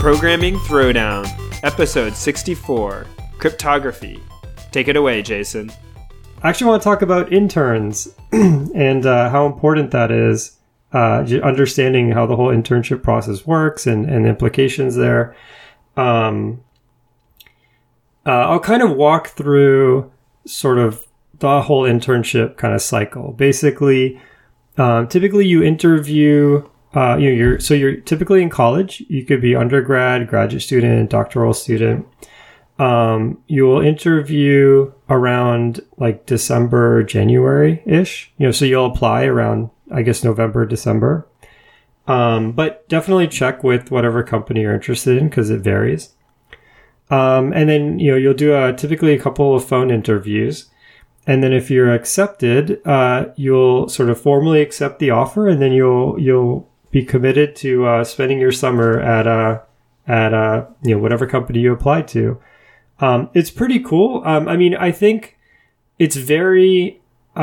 Programming Throwdown, Episode 64, Cryptography. Take it away, Jason. I actually want to talk about interns and how important that is, understanding how the whole internship process works and implications there. I'll kind of walk through sort of the whole internship kind of cycle. Basically, typically you interview, you're typically in college. You could be undergrad, graduate student, doctoral student. You will interview around like December, January-ish. So you'll apply around, I guess, November, December. But definitely check with whatever company you're interested in because it varies. And then, you'll do typically a couple of phone interviews. And then if you're accepted, you'll sort of formally accept the offer, and then you'll be committed to spending your summer at whatever company you applied to. It's pretty cool. I think it's very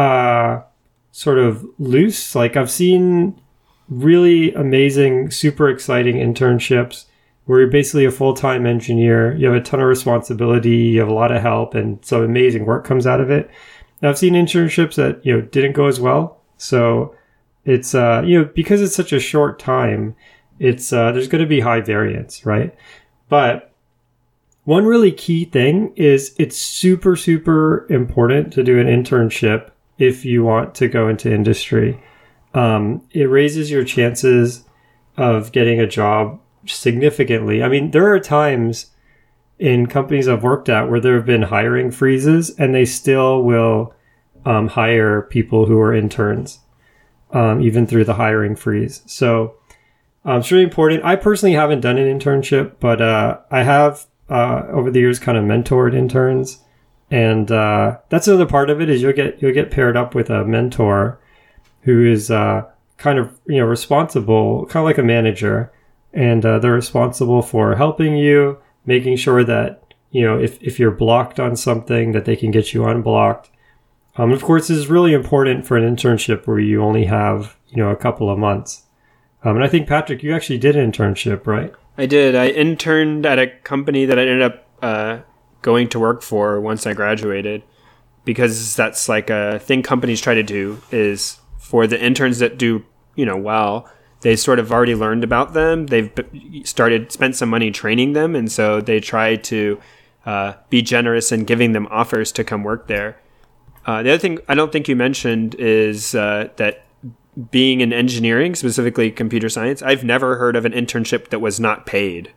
sort of loose. Like, I've seen really amazing, super exciting internships where you're basically a full-time engineer. You have a ton of responsibility, you have a lot of help, and some amazing work comes out of it. Now, I've seen internships that, didn't go as well. So it's, because it's such a short time, it's, there's going to be high variance, right? But one really key thing is it's super, super important to do an internship if you want to go into industry. It raises your chances of getting a job significantly. There are times in companies I've worked at where there have been hiring freezes and they still will hire people who are interns, even through the hiring freeze. So it's really important. I personally haven't done an internship, but I have over the years kind of mentored interns. And that's another part of it is you'll get paired up with a mentor who is kind of responsible, kind of like a manager. And they're responsible for helping you, making sure that, if you're blocked on something, that they can get you unblocked. Of course, this is really important for an internship where you only have, a couple of months. And I think, Patrick, you actually did an internship, right? I did. I interned at a company that I ended up going to work for once I graduated, because that's like a thing companies try to do is for the interns that do, well, they sort of already learned about them. They've spent some money training them. And so they try to be generous in giving them offers to come work there. The other thing I don't think you mentioned is that being in engineering, specifically computer science, I've never heard of an internship that was not paid.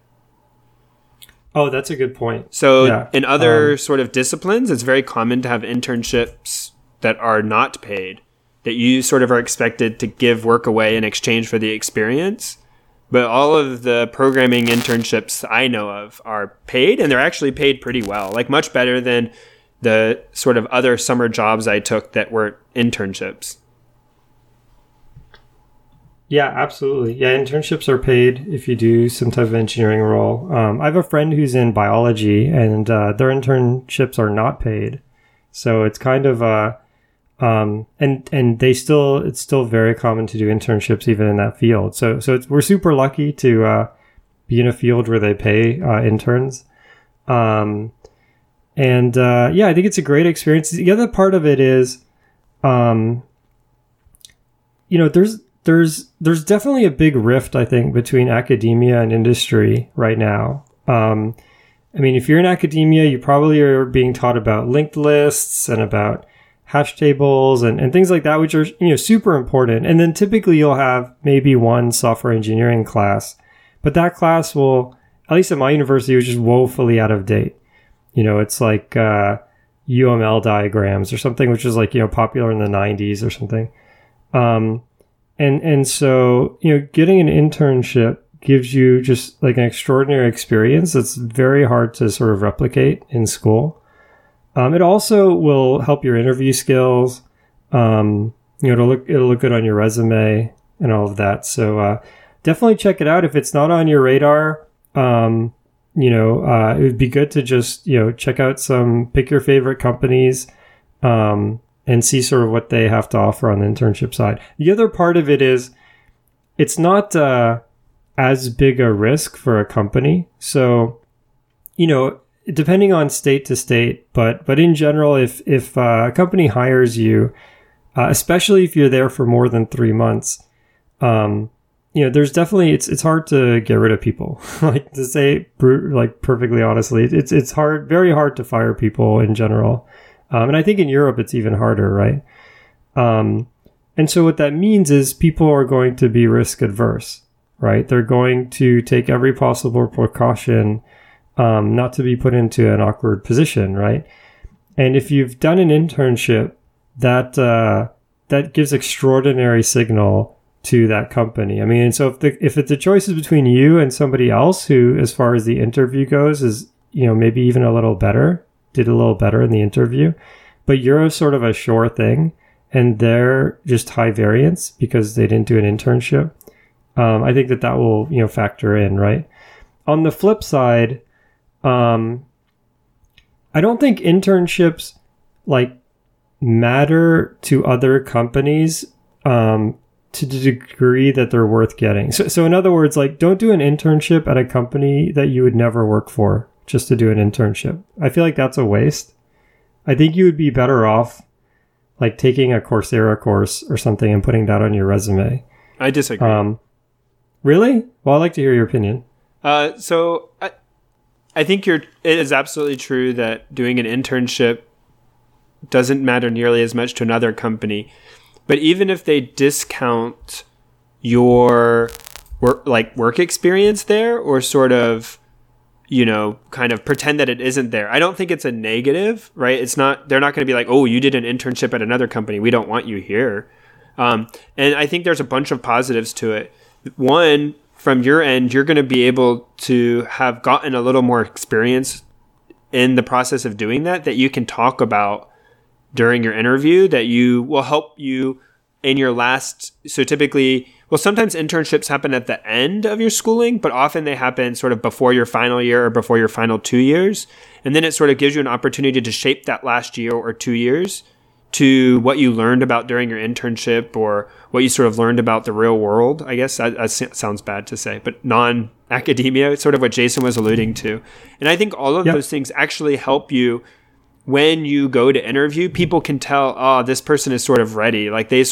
Oh, that's a good point. So in other sort of disciplines, it's very common to have internships that are not paid, that you sort of are expected to give work away in exchange for the experience. But all of the programming internships I know of are paid, and they're actually paid pretty well, like much better than the sort of other summer jobs I took that were internships. Yeah, absolutely. Yeah, internships are paid if you do some type of engineering role. I have a friend who's in biology, and their internships are not paid. So it's kind of and it's still very common to do internships even in that field. So we're super lucky to be in a field where they pay interns. I think it's a great experience. The other part of it is, there's definitely a big rift, I think, between academia and industry right now. If you're in academia, you probably are being taught about linked lists and about hash tables and things like that, which are, super important. And then typically you'll have maybe one software engineering class, but that class will, at least at my university, was just woefully out of date. It's like UML diagrams or something, which is like, popular in the 90s or something. And so, getting an internship gives you just like an extraordinary experience that's very hard to sort of replicate in school. It also will help your interview skills. It'll look good on your resume and all of that. So, definitely check it out. If it's not on your radar, it would be good to just, check out pick your favorite companies, and see sort of what they have to offer on the internship side. The other part of it is it's not as big a risk for a company. So, depending on state to state, but in general, if a company hires you, especially if you're there for more than 3 months, there's definitely, it's hard to get rid of people. Like, to say, like, perfectly honestly, it's hard, very hard to fire people in general. And I think in Europe, it's even harder, right? And so what that means is people are going to be risk adverse, right? They're going to take every possible precaution, not to be put into an awkward position, right? And if you've done an internship, that gives extraordinary signal to that company. I mean, and so if the choice is between you and somebody else who, as far as the interview goes, is, maybe even a little better, did a little better in the interview, but you're sort of a sure thing and they're just high variance because they didn't do an internship, I think that will, factor in, right? On the flip side, I don't think internships like matter to other companies to the degree that they're worth getting. So in other words, like, don't do an internship at a company that you would never work for just to do an internship. I feel like that's a waste. I think you would be better off like taking a Coursera course or something and putting that on your resume. I disagree. Really? Well, I'd like to hear your opinion. So I think it is absolutely true that doing an internship doesn't matter nearly as much to another company. But even if they discount your work experience there, or sort of, kind of pretend that it isn't there, I don't think it's a negative, right? They're not going to be like, oh, you did an internship at another company, we don't want you here. And I think there's a bunch of positives to it. One, from your end, you're going to be able to have gotten a little more experience in the process of doing that you can talk about during your interview, that you will help you in your last. So typically, sometimes internships happen at the end of your schooling, but often they happen sort of before your final year or before your final 2 years. And then it sort of gives you an opportunity to shape that last year or 2 years to what you learned about during your internship, or what you sort of learned about the real world. I guess that sounds bad to say, but non-academia, it's sort of what Jason was alluding to. And I think all of those things actually help you. When you go to interview, people can tell, oh, this person is sort of ready. Like, they've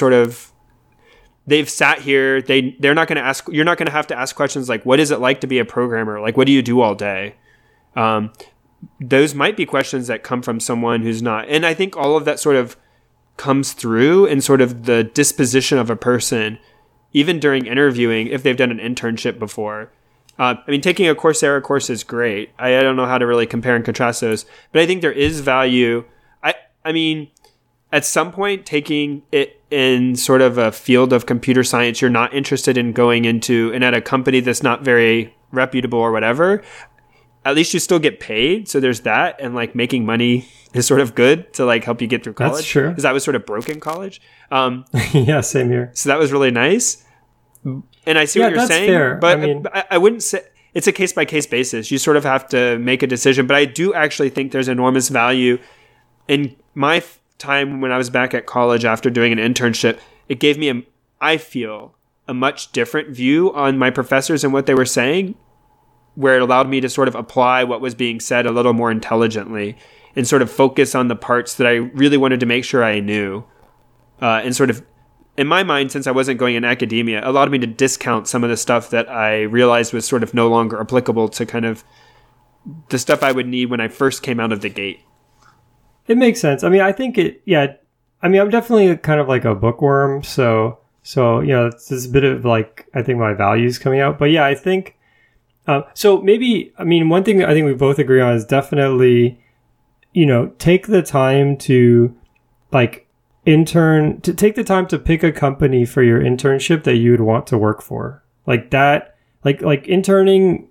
sat here. They're not going to ask, you're not going to have to ask questions like, what is it like to be a programmer? Like, what do you do all day? Those might be questions that come from someone who's not. And I think all of that sort of comes through in sort of the disposition of a person, even during interviewing, if they've done an internship before. Taking a Coursera course is great. I don't know how to really compare and contrast those, but I think there is value. I mean, at some point, taking it in sort of a field of computer science you're not interested in going into, and at a company that's not very reputable or whatever, at least you still get paid. So there's that, and like making money is sort of good to like help you get through college. That's true. Because I was sort of broke in college. Yeah, same here. So that was really nice. And I see what you're saying, fair. But I wouldn't say it's a case-by-case basis. You sort of have to make a decision. But I do actually think there's enormous value. In my time when I was back at college after doing an internship, it gave me, I feel, a much different view on my professors and what they were saying, where it allowed me to sort of apply what was being said a little more intelligently and sort of focus on the parts that I really wanted to make sure I knew. And sort of, in my mind, since I wasn't going in academia, allowed me to discount some of the stuff that I realized was sort of no longer applicable to kind of the stuff I would need when I first came out of the gate. It makes sense. I mean, I think I'm definitely kind of like a bookworm. So, it's a bit of like, I think my values coming out. But yeah, I think, so maybe, one thing I think we both agree on is definitely, take the time to like, take the time to pick a company for your internship that you would want to work for. Like that, like interning,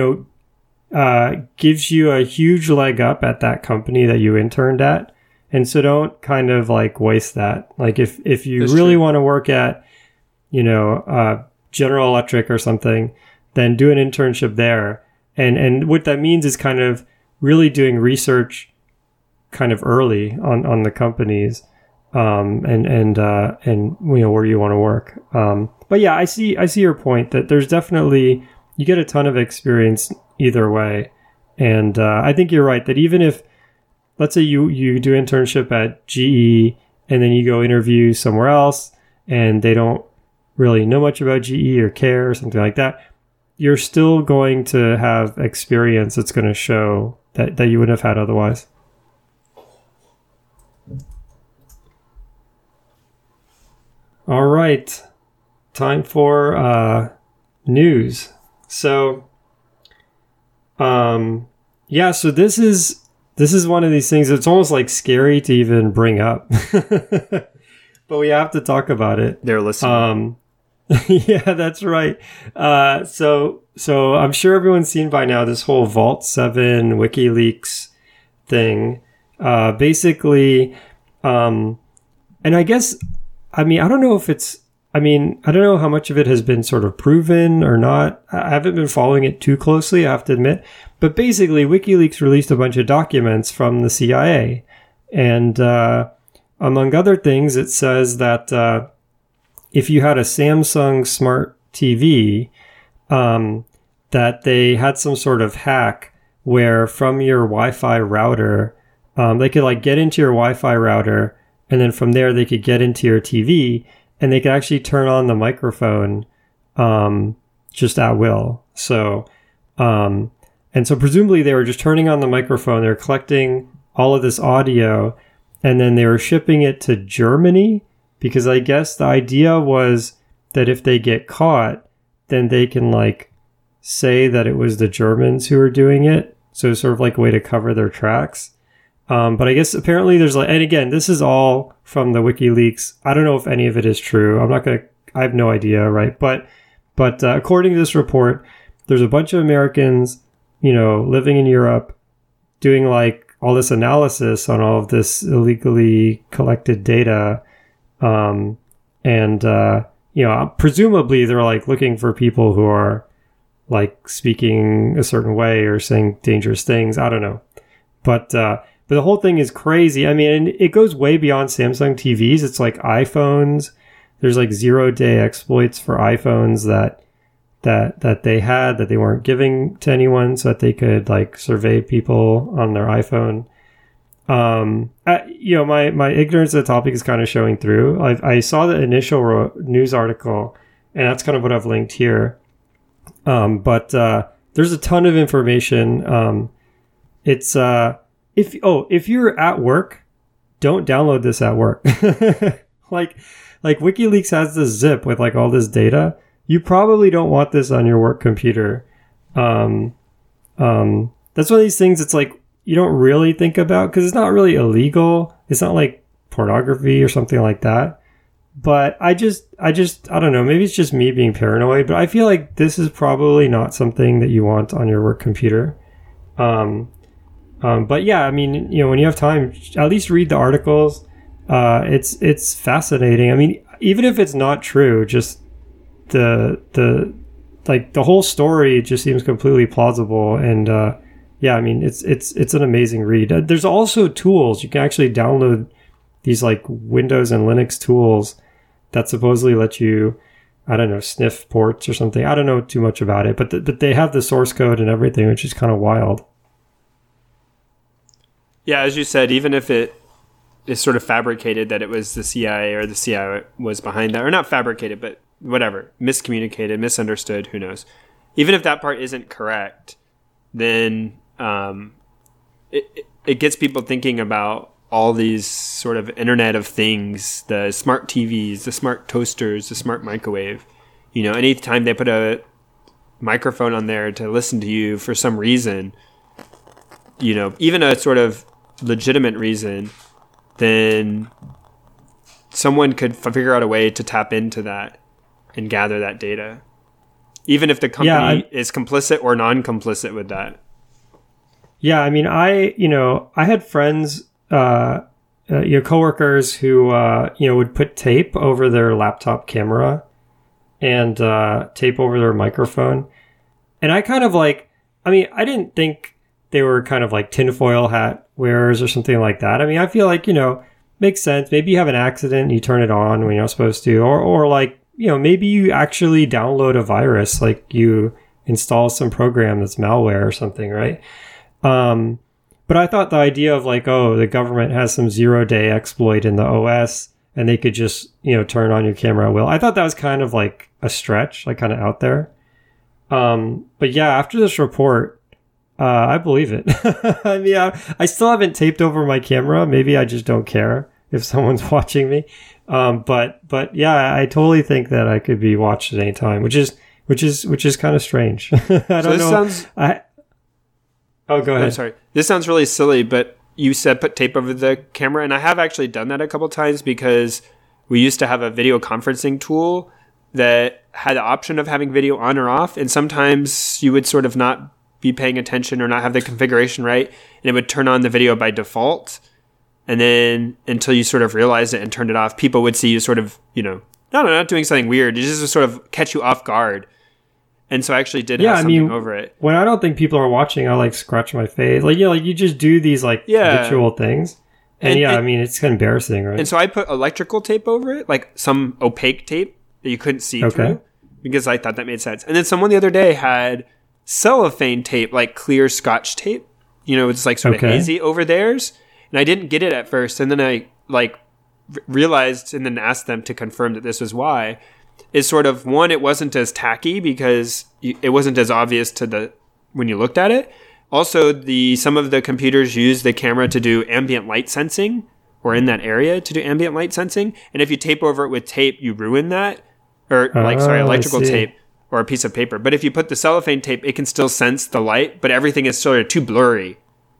gives you a huge leg up at that company that you interned at. And so don't kind of like waste that. Like if you That's really want to work at, General Electric or something, then do an internship there. And what that means is kind of really doing research kind of early on the companies. and where you want to work. But yeah, I see your point that there's definitely, you get a ton of experience either way. And I think you're right that even if, let's say you do internship at GE and then you go interview somewhere else and they don't really know much about GE or care or something like that, you're still going to have experience that's going to show that you wouldn't have had otherwise. All right. Time for news. So, so this is one of these things that's almost like scary to even bring up. But we have to talk about it. They're listening. Yeah, that's right. So I'm sure everyone's seen by now this whole Vault 7 WikiLeaks thing. Basically, and I guess, I mean, I don't know how much of it has been sort of proven or not. I haven't been following it too closely, I have to admit. But basically, WikiLeaks released a bunch of documents from the CIA. And among other things, it says that if you had a Samsung smart TV, that they had some sort of hack where from your Wi-Fi router, they could like get into your Wi-Fi router, and then from there they could get into your TV, and they could actually turn on the microphone just at will. So, and so presumably they were just turning on the microphone, they were collecting all of this audio, and then they were shipping it to Germany, because I guess the idea was that if they get caught, then they can like say that it was the Germans who were doing it. So it's sort of like a way to cover their tracks. But I guess apparently there's like, and again, this is all from the WikiLeaks. I don't know if any of it is true. I have no idea, right? But according to this report, there's a bunch of Americans, living in Europe, doing like all this analysis on all of this illegally collected data. Presumably they're like looking for people who are like speaking a certain way or saying dangerous things. I don't know. But the whole thing is crazy. I mean, it goes way beyond Samsung TVs. It's like iPhones. There's like 0-day exploits for iPhones that they had that they weren't giving to anyone so that they could like survey people on their iPhone. My ignorance of the topic is kind of showing through. I saw the initial news article, and that's kind of what I've linked here. But there's a ton of information. It's if you're at work, don't download this at work. like WikiLeaks has this zip with like all this data. You probably don't want this on your work computer. That's one of these things. It's like you don't really think about because it's not really illegal. It's not like pornography or something like that. But I don't know. Maybe it's just me being paranoid, but I feel like this is probably not something that you want on your work computer. But yeah, I mean, when you have time, at least read the articles. It's fascinating. I mean, even if it's not true, just the whole story just seems completely plausible. And, yeah, I mean, it's an amazing read. There's also tools. You can actually download these like Windows and Linux tools that supposedly let you, I don't know, sniff ports or something. I don't know too much about it, but they have the source code and everything, which is kind of wild. Yeah, as you said, even if it is sort of fabricated that it was the CIA or the CIA was behind that, or not fabricated, but whatever, miscommunicated, misunderstood, who knows. Even if that part isn't correct, then it gets people thinking about all these sort of Internet of Things, the smart TVs, the smart toasters, the smart microwave. Anytime they put a microphone on there to listen to you for some reason, even a sort of legitimate reason, then someone could figure out a way to tap into that and gather that data, even if the company is complicit or non-complicit with that. Yeah, I mean, I had friends, coworkers who, would put tape over their laptop camera and tape over their microphone. And I kind of I didn't think they were kind of like tinfoil hat wearers or something like that. I mean, I feel like, makes sense. Maybe you have an accident, you turn it on when you're not supposed to, or like, maybe you actually download a virus, like you install some program that's malware or something, right? But I thought the idea of like, oh, the government has some 0-day exploit in the OS and they could just, turn on your camera at will. I thought that was kind of like a stretch, like kind of out there. But yeah, after this report, I believe it. I mean, I still haven't taped over my camera. Maybe I just don't care if someone's watching me. But yeah, I totally think that I could be watched at any time, which is kind of strange. I don't know. Oh, go ahead. I'm sorry. This sounds really silly, but you said put tape over the camera, and I have actually done that a couple times because we used to have a video conferencing tool that had the option of having video on or off, and sometimes you would sort of not be paying attention or not have the configuration right, and it would turn on the video by default, and then until you sort of realized it and turned it off, people would see you sort of, not doing something weird. It just would sort of catch you off guard. And so I actually did have something over it. When I don't think people are watching, I like scratch my face. Like, you just do these like habitual things. And it's kind of embarrassing, right? And so I put electrical tape over it, like some opaque tape that you couldn't see through, because I thought that made sense. And then someone the other day had cellophane tape, like clear Scotch tape. It's like sort of hazy over theirs. And I didn't get it at first. And then I realized and then asked them to confirm that this was why. Is sort of, one, it wasn't as tacky because it wasn't as obvious when you looked at it. Also, some of the computers use the camera to do ambient light sensing, or in that area to do ambient light sensing. And if you tape over it with tape, you ruin that. Or electrical tape or a piece of paper. But if you put the cellophane tape, it can still sense the light, but everything is sort of too blurry.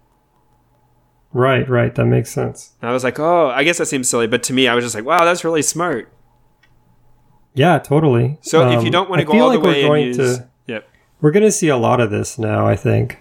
Right. That makes sense. And I was like, oh, I guess that seems silly. But to me, I was just like, wow, that's really smart. Yeah, totally. So if you don't want to go all the way and use... We're going to see a lot of this now, I think.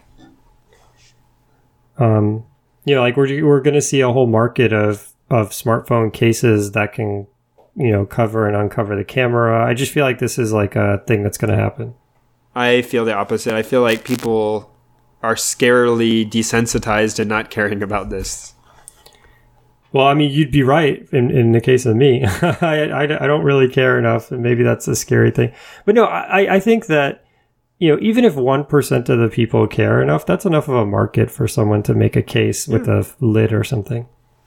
We're going to see a whole market of smartphone cases that can, cover and uncover the camera. I just feel like this is like a thing that's going to happen. I feel the opposite. I feel like people are scarily desensitized and not caring about this. Well, I mean, you'd be right in the case of me. I don't really care enough, and maybe that's a scary thing. But no, I think that, even if 1% of the people care enough, that's enough of a market for someone to make a case with a lid or something.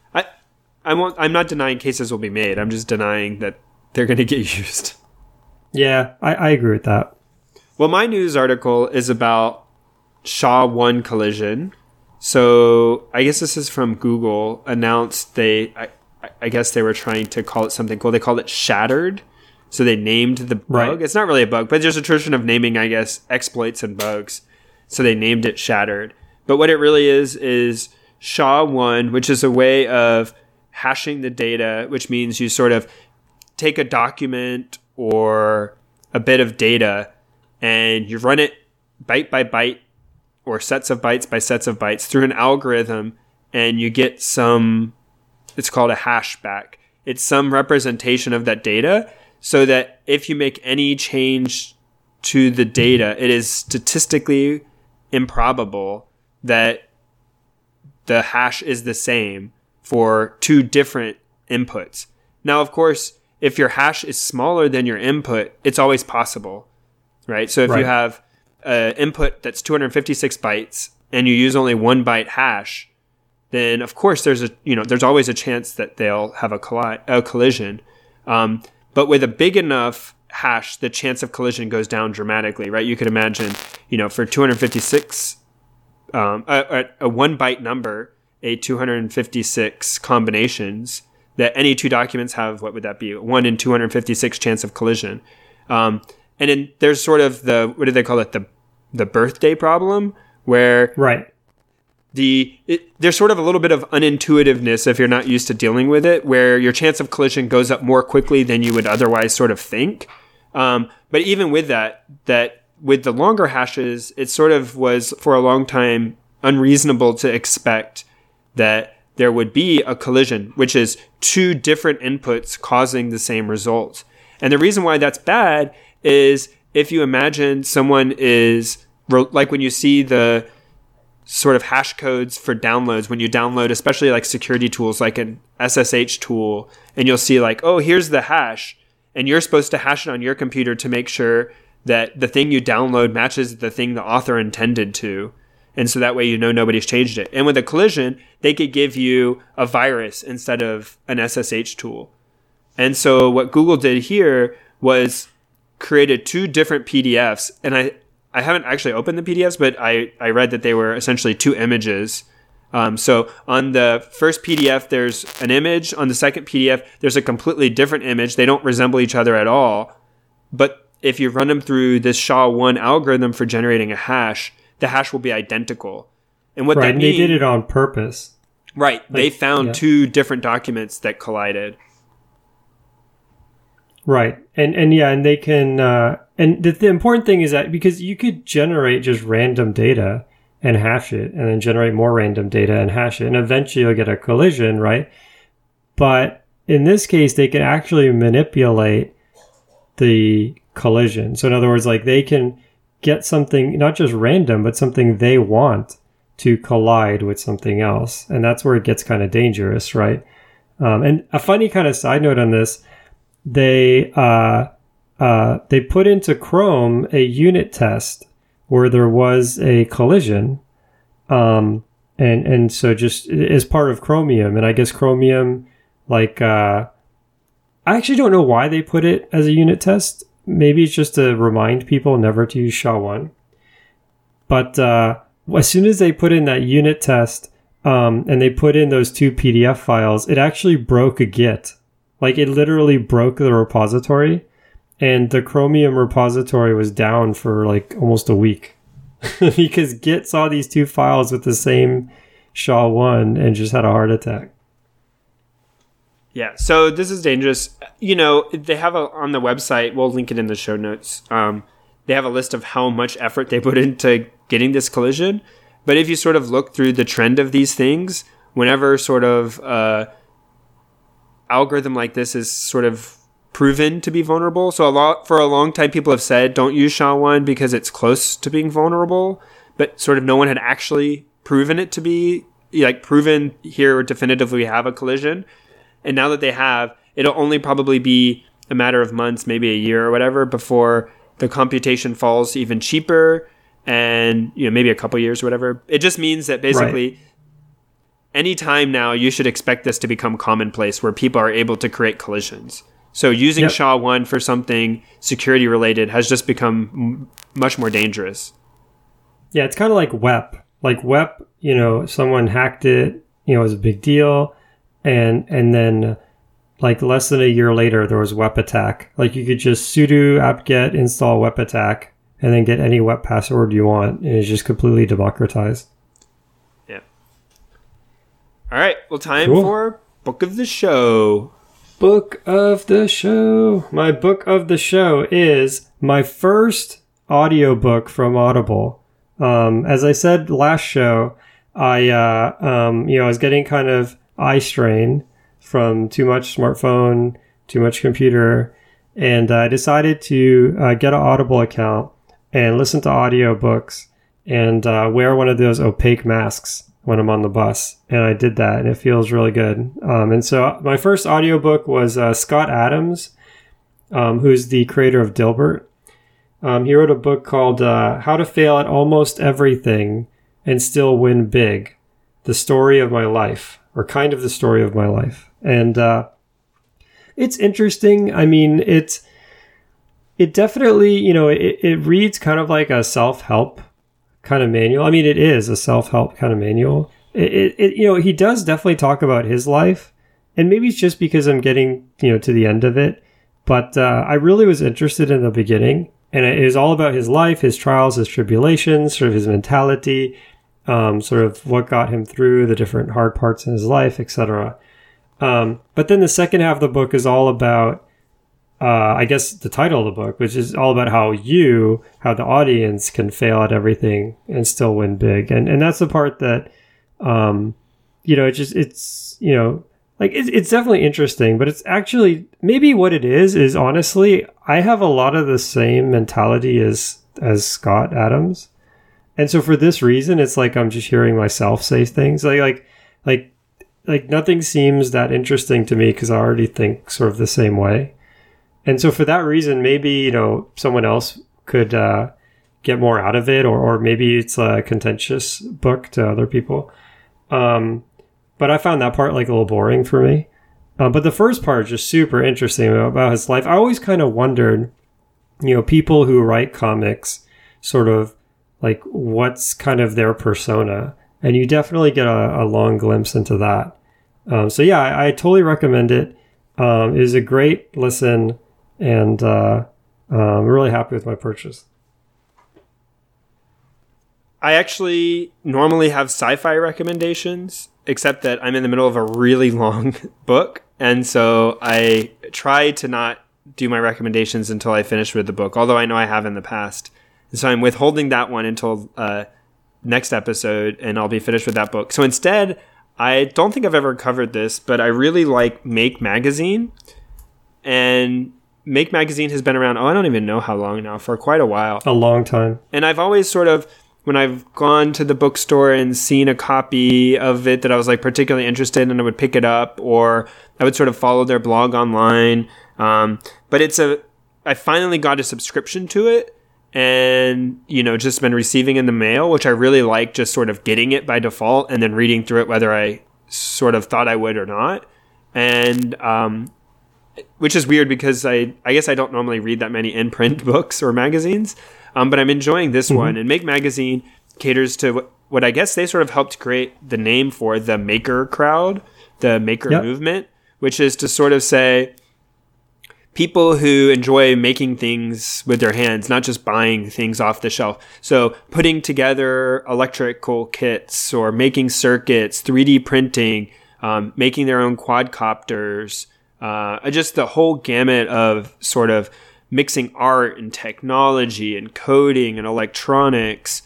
I'm not denying cases will be made. I'm just denying that they're going to get used. Yeah, I agree with that. Well, my news article is about SHA-1 collision. So I guess this is from Google. Announced I guess they were trying to call it something cool. They called it Shattered. So they named the bug. Right. It's not really a bug, but there's a tradition of naming, I guess, exploits and bugs. So they named it Shattered. But what it really is SHA-1, which is a way of hashing the data, which means you sort of take a document or a bit of data and you run it byte by byte or sets of bytes by sets of bytes through an algorithm, and you get it's called a hash back. It's some representation of that data, so that if you make any change to the data, it is statistically improbable that the hash is the same for two different inputs. Now, of course, if your hash is smaller than your input, it's always possible, right? So if you have input that's 256 bytes and you use only 1 byte hash, then of course there's always a chance that they'll have a collision. But with a big enough hash, the chance of collision goes down dramatically, right? You could imagine, for 256, a 1 byte number, a 256 combinations, that any two documents have, what would that be? 1 in 256 chance of collision. And then there's sort of what do they call it? The birthday problem, where there's sort of a little bit of unintuitiveness if you're not used to dealing with it, where your chance of collision goes up more quickly than you would otherwise sort of think. But even with that with the longer hashes, it sort of was for a long time unreasonable to expect that there would be a collision, which is two different inputs causing the same result. And the reason why that's bad is if you imagine someone is like when you see the sort of hash codes for downloads when you download, especially like security tools like an SSH tool, and you'll see like, oh, here's the hash, and you're supposed to hash it on your computer to make sure that the thing you download matches the thing the author intended to. And so that way you know nobody's changed it. And with a collision, they could give you a virus instead of an SSH tool. And so what Google did here was created 2 different PDFs. And I haven't actually opened the PDFs, but I read that they were essentially 2 images. So on the first PDF, there's an image. On the second PDF, there's a completely different image. They don't resemble each other at all. But if you run them through this SHA-1 algorithm for generating a hash, the hash will be identical. And what that means... They did it on purpose. Right. They found 2 different documents that collided. Right. And they can... and the important thing is that because you could generate just random data and hash it, and then generate more random data and hash it, and eventually you'll get a collision, right? But in this case, they can actually manipulate the collision. So in other words, like they can get something not just random, but something they want to collide with something else. And that's where it gets kind of dangerous, right? And a funny kind of side note on this, they put into Chrome a unit test where there was a collision. And so just as part of Chromium, and I guess Chromium, like, I actually don't know why they put it as a unit test. Maybe it's just to remind people never to use SHA-1. But as soon as they put in that unit test, and they put in those 2 PDF files, it actually broke a Git. Like, it literally broke the repository, and the Chromium repository was down for like almost a week because Git saw these 2 files with the same SHA-1 and just had a heart attack. Yeah, so this is dangerous. You know, they have on the website, we'll link it in the show notes, they have a list of how much effort they put into getting this collision. But if you sort of look through the trend of these things, whenever sort of algorithm like this is sort of proven to be vulnerable, so for a long time people have said don't use SHA-1 because it's close to being vulnerable, but sort of no one had actually proven it to be, like proven here definitively we have a collision. And now that they have, it'll only probably be a matter of months, maybe a year or whatever, before the computation falls even cheaper, and maybe a couple years or whatever. It just means that basically any time now you should expect this to become commonplace where people are able to create collisions. So using SHA-1 for something security related has just become much more dangerous. Yeah, it's kind of like WEP. Like WEP, someone hacked it, it was a big deal. And then like less than a year later, there was WEP attack. Like you could just sudo apt-get install WEP attack and then get any WEP password you want. And it's just completely democratized. Yeah. All right. Well, time for Book of the Show. Book of the Show. My book of the show is my first audiobook from Audible. As I said last show, I was getting kind of eye strain from too much smartphone, too much computer, and I decided to get an Audible account and listen to audiobooks and wear one of those opaque masks when I'm on the bus. And I did that, and it feels really good. And so my first audiobook was Scott Adams, who's the creator of Dilbert. He wrote a book called How to Fail at Almost Everything and Still Win Big, The Story of My Life. Or kind of the story of my life. And it's interesting. I mean, it definitely, it reads kind of like a self-help kind of manual. I mean, it is a self-help kind of manual. He does definitely talk about his life. And maybe it's just because I'm getting, to the end of it. But I really was interested in the beginning. And it is all about his life, his trials, his tribulations, sort of his mentality, sort of what got him through the different hard parts in his life, etc. But then the second half of the book is all about, I guess the title of the book, which is all about how the audience can fail at everything and still win big. And that's the part that, it's definitely interesting, but it's actually, maybe what it is honestly, I have a lot of the same mentality as Scott Adams. And so for this reason, it's like I'm just hearing myself say things like nothing seems that interesting to me because I already think sort of the same way. And so for that reason, maybe, you know, someone else could get more out of it, or maybe it's a contentious book to other people. But I found that part like a little boring for me. But the first part is just super interesting about his life. I always kind of wondered, you know, people who write comics, sort of like what's kind of their persona. And you definitely get a long glimpse into that. So yeah, I totally recommend it. It is a great listen, and I'm really happy with my purchase. I actually normally have sci-fi recommendations, except that I'm in the middle of a really long book. And so I try to not do my recommendations until I finish with the book, although I know I have in the past. And so I'm withholding that one until next episode, and I'll be finished with that book. So instead, I don't think I've ever covered this, but I really like Make Magazine. And Make Magazine has been around, I don't even know how long now, for quite a while. A long time. And I've always sort of, when I've gone to the bookstore and seen a copy of it that I was like particularly interested in, I would pick it up, or I would sort of follow their blog online. But I finally got a subscription to it, and, you know, just been receiving in the mail, which I really like, just sort of getting it by default and then reading through it, whether I sort of thought I would or not. And, which is weird because I guess I don't normally read that many in-print books or magazines. But I'm enjoying this one. And Make Magazine caters to what I guess they sort of helped create the name for, the maker crowd, the maker movement, which is to sort of say people who enjoy making things with their hands, not just buying things off the shelf. So putting together electrical kits or making circuits, 3D printing, making their own quadcopters, just the whole gamut of sort of mixing art and technology and coding and electronics.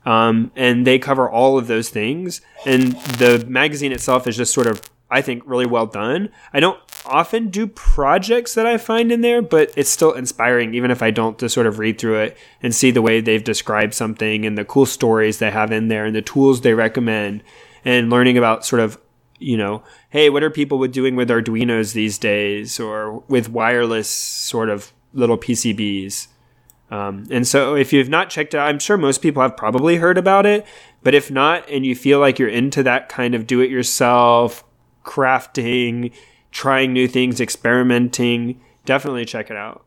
And they cover all of those things. And the magazine itself is just sort of, I think, really well done. I don't often do projects that I find in there, but it's still inspiring, even if I don't, to sort of read through it and see the way they've described something and the cool stories they have in there and the tools they recommend, and learning about sort of, you know, hey, what are people doing with Arduinos these days, or with wireless sort of little PCBs. And so if you've not checked it out, I'm sure most people have probably heard about it, but if not, and you feel like you're into that kind of do-it-yourself, crafting, trying new things, experimenting, definitely check it out.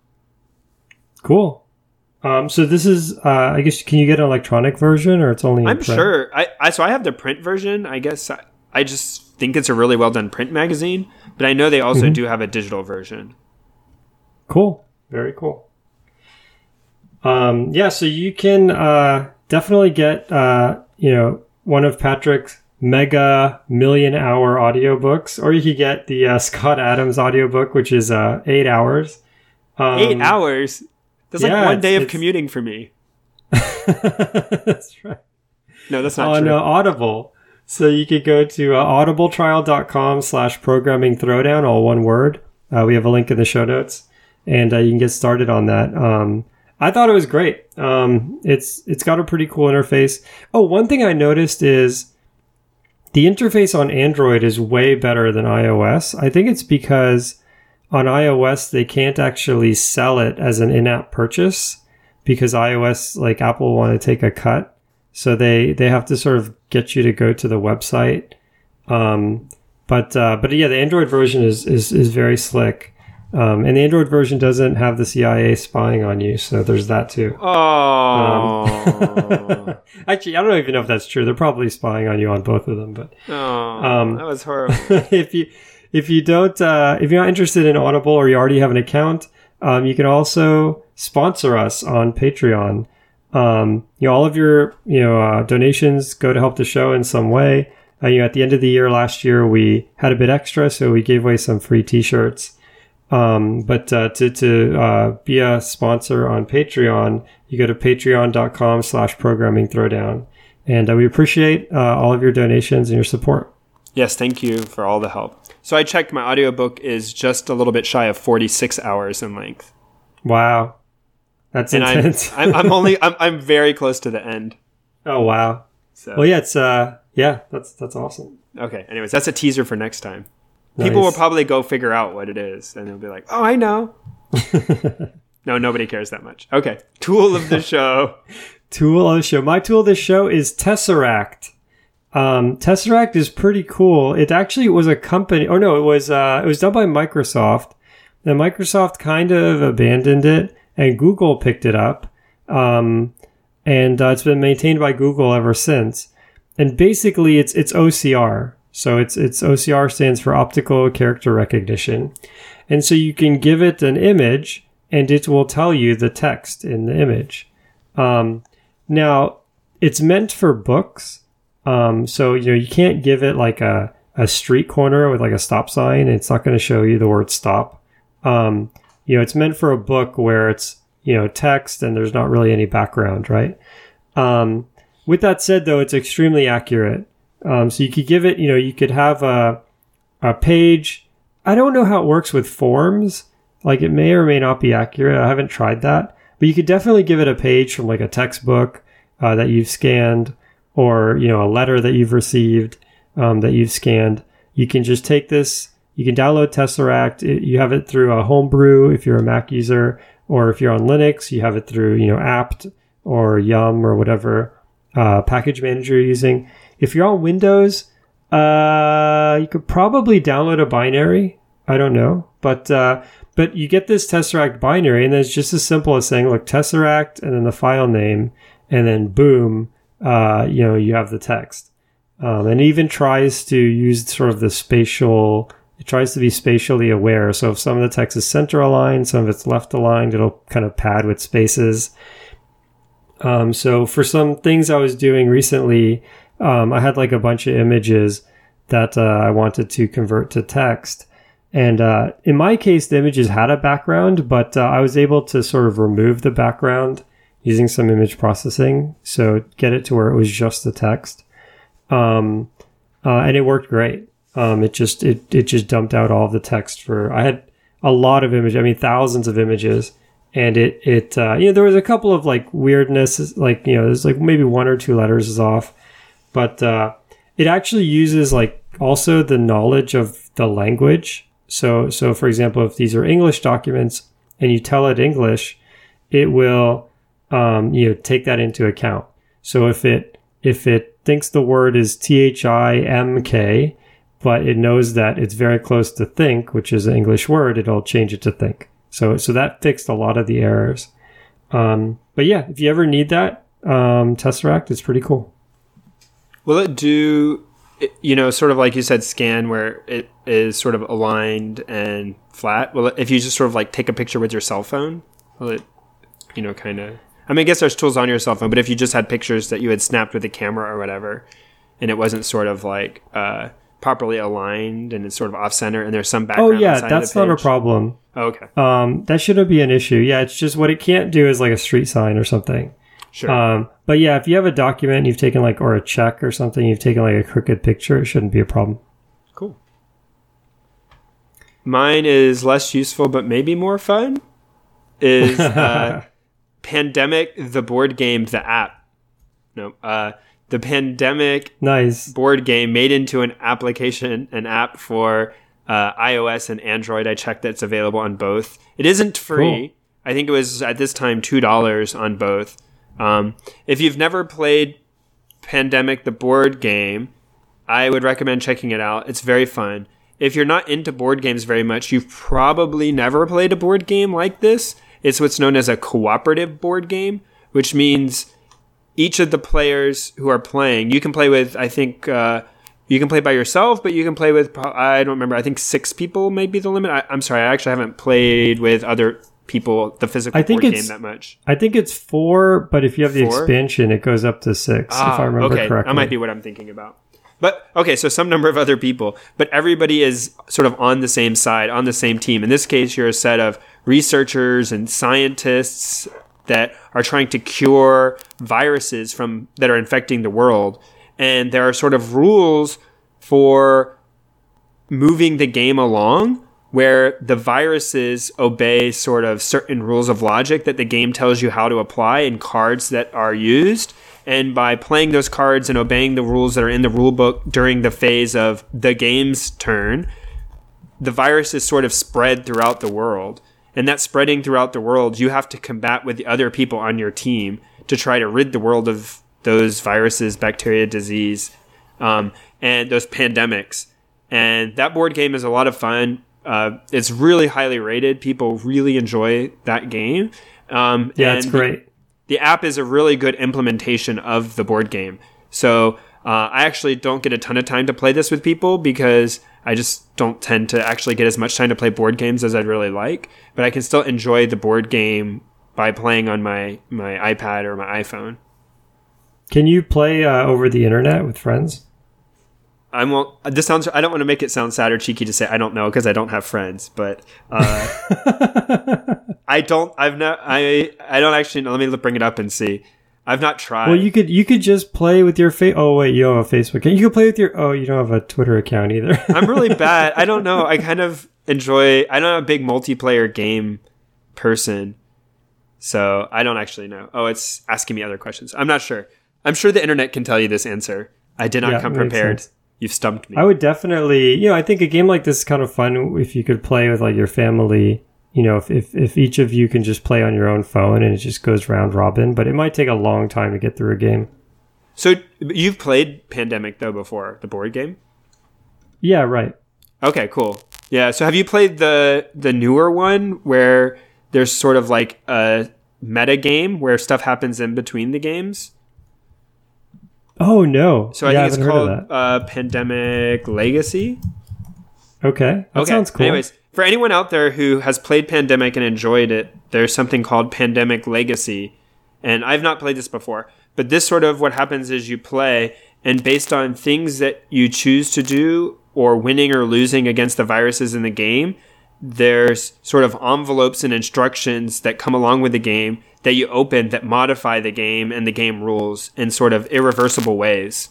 Cool. So this is, I guess, can you get an electronic version, or it's only in I'm print? sure. So I have the print version. I guess I just think it's a really well-done print magazine, but I know they also do have a digital version. Cool. Very cool. Yeah, so you can definitely get, one of Patrick's mega million-hour audiobooks, or you could get the Scott Adams audiobook, which is 8 hours. 8 hours? That's like one day of commuting for me. That's right. No, that's not true. On Audible. So you could go to audibletrial.com/programming throwdown, all one word. We have a link in the show notes. And you can get started on that. I thought it was great. It's got a pretty cool interface. Oh, one thing I noticed is the interface on Android is way better than iOS. I think it's because on iOS they can't actually sell it as an in-app purchase, because iOS, like Apple, want to take a cut. So they have to sort of get you to go to the website. But yeah, the Android version is very slick. And the Android version doesn't have the CIA spying on you, so there's that too. Oh, actually, I don't even know if that's true. They're probably spying on you on both of them. But that was horrible. if you're not interested in Audible, or you already have an account, you can also sponsor us on Patreon. All of your donations go to help the show in some way. At the end of the year last year, we had a bit extra, so we gave away some free T-shirts. But to be a sponsor on Patreon, you go to patreon.com/programming throwdown. And we appreciate all of your donations and your support. Yes, thank you for all the help. So I checked, my audiobook is just a little bit shy of 46 hours in length. Wow. That's intense. I'm very close to the end. Oh wow. So Well, yeah, it's that's awesome. okay. Anyways, that's a teaser for next time. Nice. People will probably go figure out what it is, and they'll be like, "Oh, I know." No, nobody cares that much. Okay, tool of the show. Tool of the show. My tool of the show is Tesseract. Tesseract is pretty cool. It actually was a company. Oh no, it was done by Microsoft. Then Microsoft kind of abandoned it, and Google picked it up. And it's been maintained by Google ever since. And basically, it's OCR. So it's OCR stands for optical character recognition. And so you can give it an image, and it will tell you the text in the image. Now, it's meant for books. So, you can't give it like a street corner with like a stop sign. It's not going to show you the word stop. It's meant for a book where it's, text and there's not really any background, right? With that said, though, it's extremely accurate. So you could give it, you could have a page. I don't know how it works with forms. Like it may or may not be accurate. I haven't tried that. But you could definitely give it a page from like a textbook that you've scanned, or, a letter that you've received that you've scanned. You can just take this. You can download Tesseract. You have it through a Homebrew if you're a Mac user, or if you're on Linux, you have it through, apt or Yum or whatever package manager you're using. If you're on Windows, you could probably download a binary. I don't know. But you get this Tesseract binary, and it's just as simple as saying, look, Tesseract, and then the file name, and then boom, you have the text. And it even tries to use sort of it tries to be spatially aware. So if some of the text is center aligned, some of it's left aligned, it'll kind of pad with spaces. So for some things I was doing recently, I had like a bunch of images that I wanted to convert to text. And in my case, the images had a background, but I was able to sort of remove the background using some image processing. So get it to where it was just the text. And it worked great. It just dumped out all of the text I had a lot of images, thousands of images. And there was a couple of like weirdness, like, there's like maybe one or two letters is off, but it actually uses like also the knowledge of the language. So for example, if these are English documents and you tell it English, it will, take that into account. So if it thinks the word is THIMK, but it knows that it's very close to think, which is an English word, it'll change it to think. So that fixed a lot of the errors. But yeah, if you ever need that, Tesseract is pretty cool. Will it do, sort of like you said, scan where it is sort of aligned and flat? Will it, if you just sort of like take a picture with your cell phone, will it, kind of... I guess there's tools on your cell phone, but if you just had pictures that you had snapped with a camera or whatever, and it wasn't sort of like properly aligned and it's sort of off center and there's some background. Oh yeah, that's not a problem. Oh, okay. That shouldn't be an issue. Yeah, it's just what it can't do is like a street sign or something. Sure. But yeah, if you have a document you've taken or a check or something, you've taken like a crooked picture, it shouldn't be a problem. Cool. Mine is less useful, but maybe more fun. Is Pandemic, the board game, the app. No, the Pandemic nice board game made into an app for iOS and Android. I checked that it's available on both. It isn't free. Cool. I think it was at this time $2 on both. If you've never played Pandemic, the board game, I would recommend checking it out. It's very fun. If you're not into board games very much, you've probably never played a board game like this. It's what's known as a cooperative board game, which means each of the players who are playing, you can play with, I think, you can play by yourself, but you can play with, I don't remember, I think 6 people may be the limit. I'm sorry, I actually haven't played with other people, the physical board game that much. I think it's 4, but if you have the expansion, it goes up to 6, if I remember correctly. That might be what I'm thinking about. But, okay, so some number of other people, but everybody is sort of on the same side, on the same team. In this case, you're a set of researchers and scientists that are trying to cure viruses that are infecting the world. And there are sort of rules for moving the game along where the viruses obey sort of certain rules of logic that the game tells you how to apply in cards that are used. And by playing those cards and obeying the rules that are in the rule book during the phase of the game's turn, the virus is sort of spread throughout the world. And that spreading throughout the world, you have to combat with the other people on your team to try to rid the world of those viruses, bacteria, disease, and those pandemics. And that board game is a lot of fun. It's really highly rated. People really enjoy that game. It's great. The app is a really good implementation of the board game. So I actually don't get a ton of time to play this with people because I just don't tend to actually get as much time to play board games as I'd really like. But I can still enjoy the board game by playing on my iPad or my iPhone. Can you play over the internet with friends? I won't. This sounds. I don't want to make it sound sad or cheeky to say I don't know because I don't have friends. But I don't. I've not. I don't actually. Let me bring it up and see. I've not tried. Well, you could just play with your Oh wait, you don't have a Facebook account. You could play with your. Oh, you don't have a Twitter account either. I'm really bad. I don't know. I kind of enjoy. I'm not a big multiplayer game person, so I don't actually know. Oh, it's asking me other questions. I'm not sure. I'm sure the internet can tell you this answer. I did not come prepared. You've stumped me. I would definitely, I think a game like this is kind of fun if you could play with like your family, if each of you can just play on your own phone and it just goes round robin, but it might take a long time to get through a game. So you've played Pandemic though before, the board game? Yeah, right. Okay, cool. Yeah, so have you played the newer one where there's sort of like a meta game where stuff happens in between the games? Oh, no. So I think it's called Pandemic Legacy. Okay. That sounds cool. Anyways, for anyone out there who has played Pandemic and enjoyed it, there's something called Pandemic Legacy. And I've not played this before. But this sort of what happens is you play, and based on things that you choose to do or winning or losing against the viruses in the game, there's sort of envelopes and instructions that come along with the game that you open that modify the game and the game rules in sort of irreversible ways.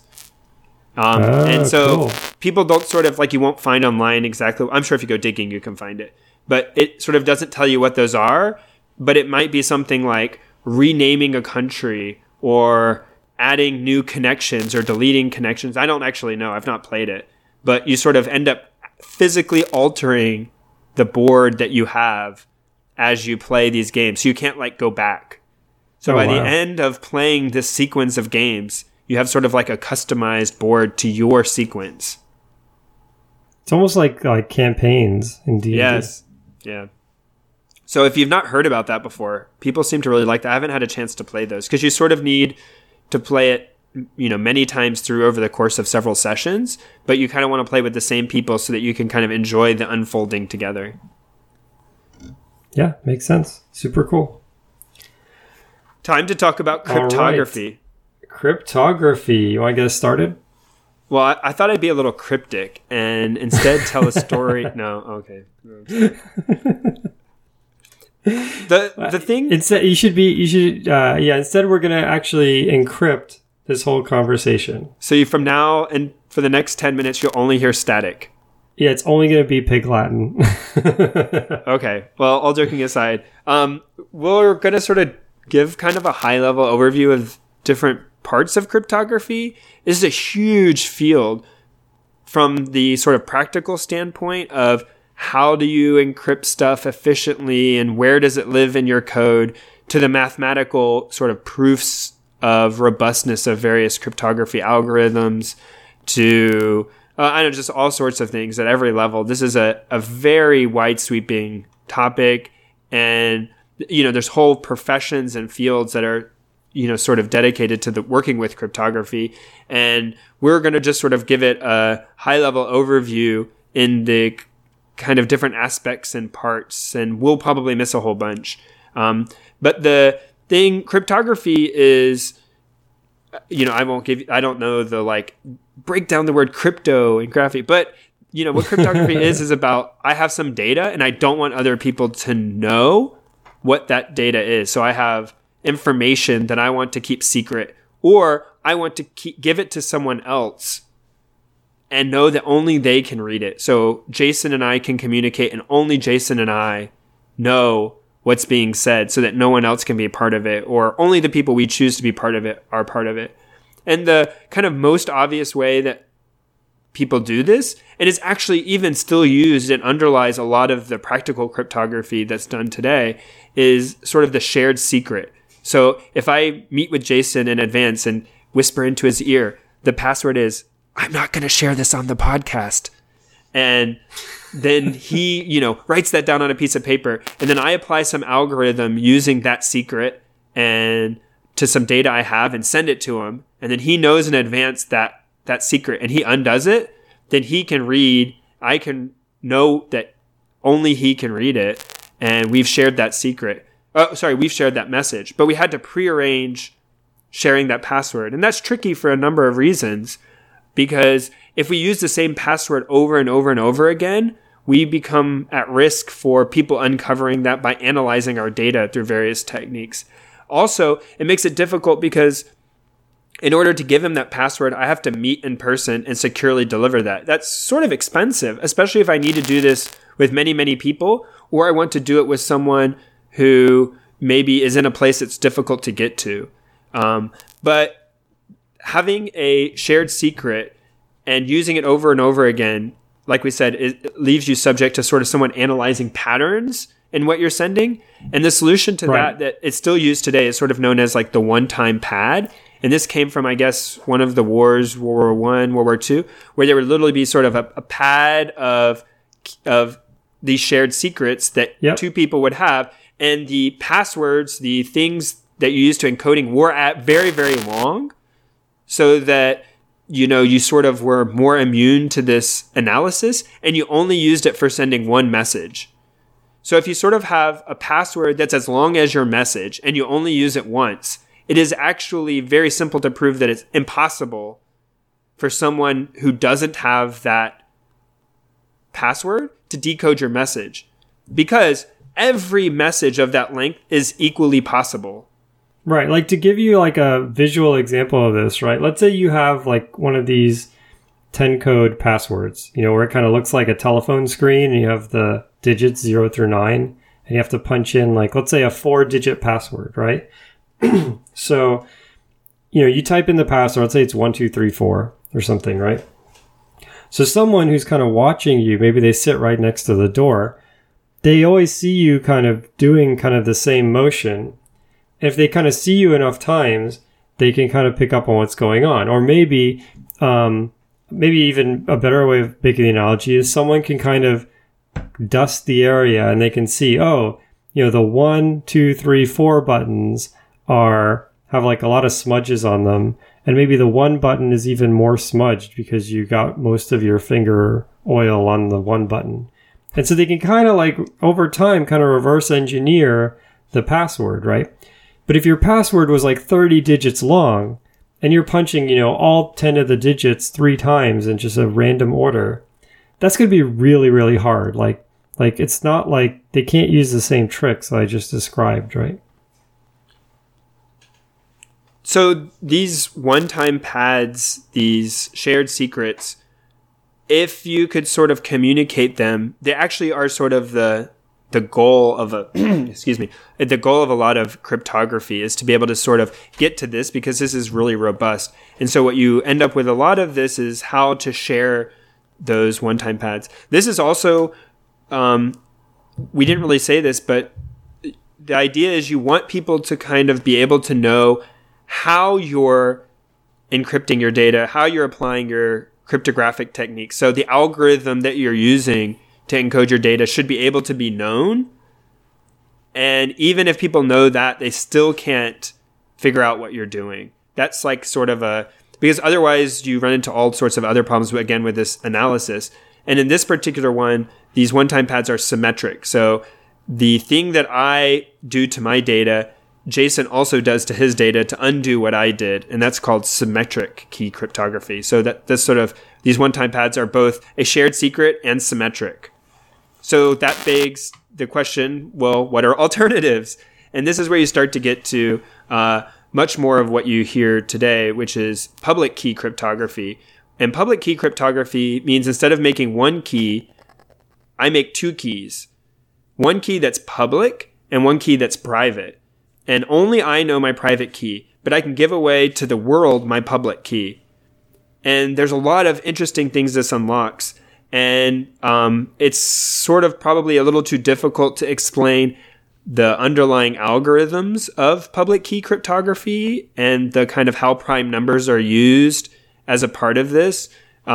And so people don't sort of like, you won't find online exactly. I'm sure if you go digging, you can find it, but it sort of doesn't tell you what those are, but it might be something like renaming a country or adding new connections or deleting connections. I don't actually know. I've not played it, but you sort of end up physically altering the board that you have as you play these games. So you can't like go back. So by the end of playing this sequence of games, you have sort of like a customized board to your sequence. It's almost like campaigns in D&D. Yes. Yeah. So if you've not heard about that before, people seem to really like that. I haven't had a chance to play those because you sort of need to play it, many times through over the course of several sessions, but you kind of want to play with the same people so that you can kind of enjoy the unfolding together. Yeah, makes sense. Super cool. Time to talk about cryptography. Right. Cryptography. You want to get us started? Well, I thought I'd be a little cryptic and instead tell a story. No, okay. The thing instead instead we're gonna actually encrypt this whole conversation. So from now and for the next 10 minutes, you'll only hear static. Yeah, it's only going to be Pig Latin. Okay. Well, all joking aside, we're going to sort of give kind of a high-level overview of different parts of cryptography. This is a huge field from the sort of practical standpoint of how do you encrypt stuff efficiently and where does it live in your code, to the mathematical sort of proofs of robustness of various cryptography algorithms, to I know, just all sorts of things at every level. This is a very wide sweeping topic. And, there's whole professions and fields that are, sort of dedicated to working with cryptography. And we're going to just sort of give it a high level overview in the kind of different aspects and parts. And we'll probably miss a whole bunch. But the thing, cryptography is, I don't know the break down the word crypto and graphy, but what cryptography is about, I have some data and I don't want other people to know what that data is. So I have information that I want to keep secret, or I want to give it to someone else and know that only they can read it. So Jason and I can communicate and only Jason and I know what's being said so that no one else can be a part of it, or only the people we choose to be part of it are part of it. And the kind of most obvious way that people do this, and is actually even still used and underlies a lot of the practical cryptography that's done today, is sort of the shared secret. So if I meet with Jason in advance and whisper into his ear, the password is, I'm not going to share this on the podcast. And then he, writes that down on a piece of paper. And then I apply some algorithm using that secret and to some data I have and send it to him. And then he knows in advance that secret and he undoes it. Then he can read. I can know that only he can read it. And we've shared that secret. We've shared that message. But we had to prearrange sharing that password. And that's tricky for a number of reasons. Because if we use the same password over and over and over again, we become at risk for people uncovering that by analyzing our data through various techniques. Also, it makes it difficult because in order to give him that password, I have to meet in person and securely deliver that. That's sort of expensive, especially if I need to do this with many, many people, or I want to do it with someone who maybe is in a place that's difficult to get to. But having a shared secret and using it over and over again, like we said, it leaves you subject to sort of someone analyzing patterns in what you're sending. And the solution to that it's still used today is sort of known as like the one-time pad. And this came from, I guess, one of the wars, World War I, World War II, where there would literally be sort of a pad of these shared secrets that two people would have. And the passwords, the things that you use to encoding were at very, very long, so that, you sort of were more immune to this analysis, and you only used it for sending one message. So if you sort of have a password that's as long as your message and you only use it once, it is actually very simple to prove that it's impossible for someone who doesn't have that password to decode your message, because every message of that length is equally possible. Right. Like, to give you like a visual example of this, right? Let's say you have like one of these 10 code passwords, where it kind of looks like a telephone screen and you have the digits 0 through 9 and you have to punch in like, let's say a 4-digit password, right? So, you type in the password, let's say it's 1234 or something, right? So someone who's kind of watching you, maybe they sit right next to the door, they always see you kind of doing kind of the same motion. If they kind of see you enough times, they can kind of pick up on what's going on. Or maybe even a better way of making the analogy is someone can kind of dust the area and they can see, the 1, 2, 3, 4 buttons have like a lot of smudges on them. And maybe the 1 button is even more smudged because you got most of your finger oil on the 1 button. And so they can kind of like over time kind of reverse engineer the password, right? But if your password was like 30 digits long and you're punching, all 10 of the digits 3 times in just a random order, that's going to be really, really hard. Like it's not like they can't use the same tricks I just described, right? So these one-time pads, these shared secrets, if you could sort of communicate them, they actually are sort of the goal of the goal of a lot of cryptography is to be able to sort of get to this, because this is really robust. And so what you end up with a lot of this is how to share those one-time pads. This is also, we didn't really say this, but the idea is you want people to kind of be able to know how you're encrypting your data, how you're applying your cryptographic techniques. So the algorithm that you're using to encode your data should be able to be known. And even if people know that, they still can't figure out what you're doing. That's like sort of because otherwise you run into all sorts of other problems, again, with this analysis. And in this particular one, these one-time pads are symmetric. So the thing that I do to my data, Jason also does to his data to undo what I did. And that's called symmetric key cryptography. So that's sort of, these one-time pads are both a shared secret and symmetric. So that begs the question, well, what are alternatives? And this is where you start to get to much more of what you hear today, which is public key cryptography. And public key cryptography means instead of making one key, I make 2 keys. One key that's public and one key that's private. And only I know my private key, but I can give away to the world my public key. And there's a lot of interesting things this unlocks. And it's sort of probably a little too difficult to explain the underlying algorithms of public key cryptography and the kind of how prime numbers are used as a part of this.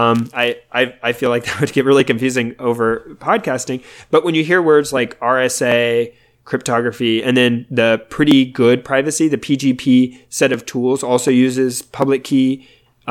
I feel like that would get really confusing over podcasting. But when you hear words like RSA, cryptography, and then the pretty good privacy, the PGP set of tools also uses public key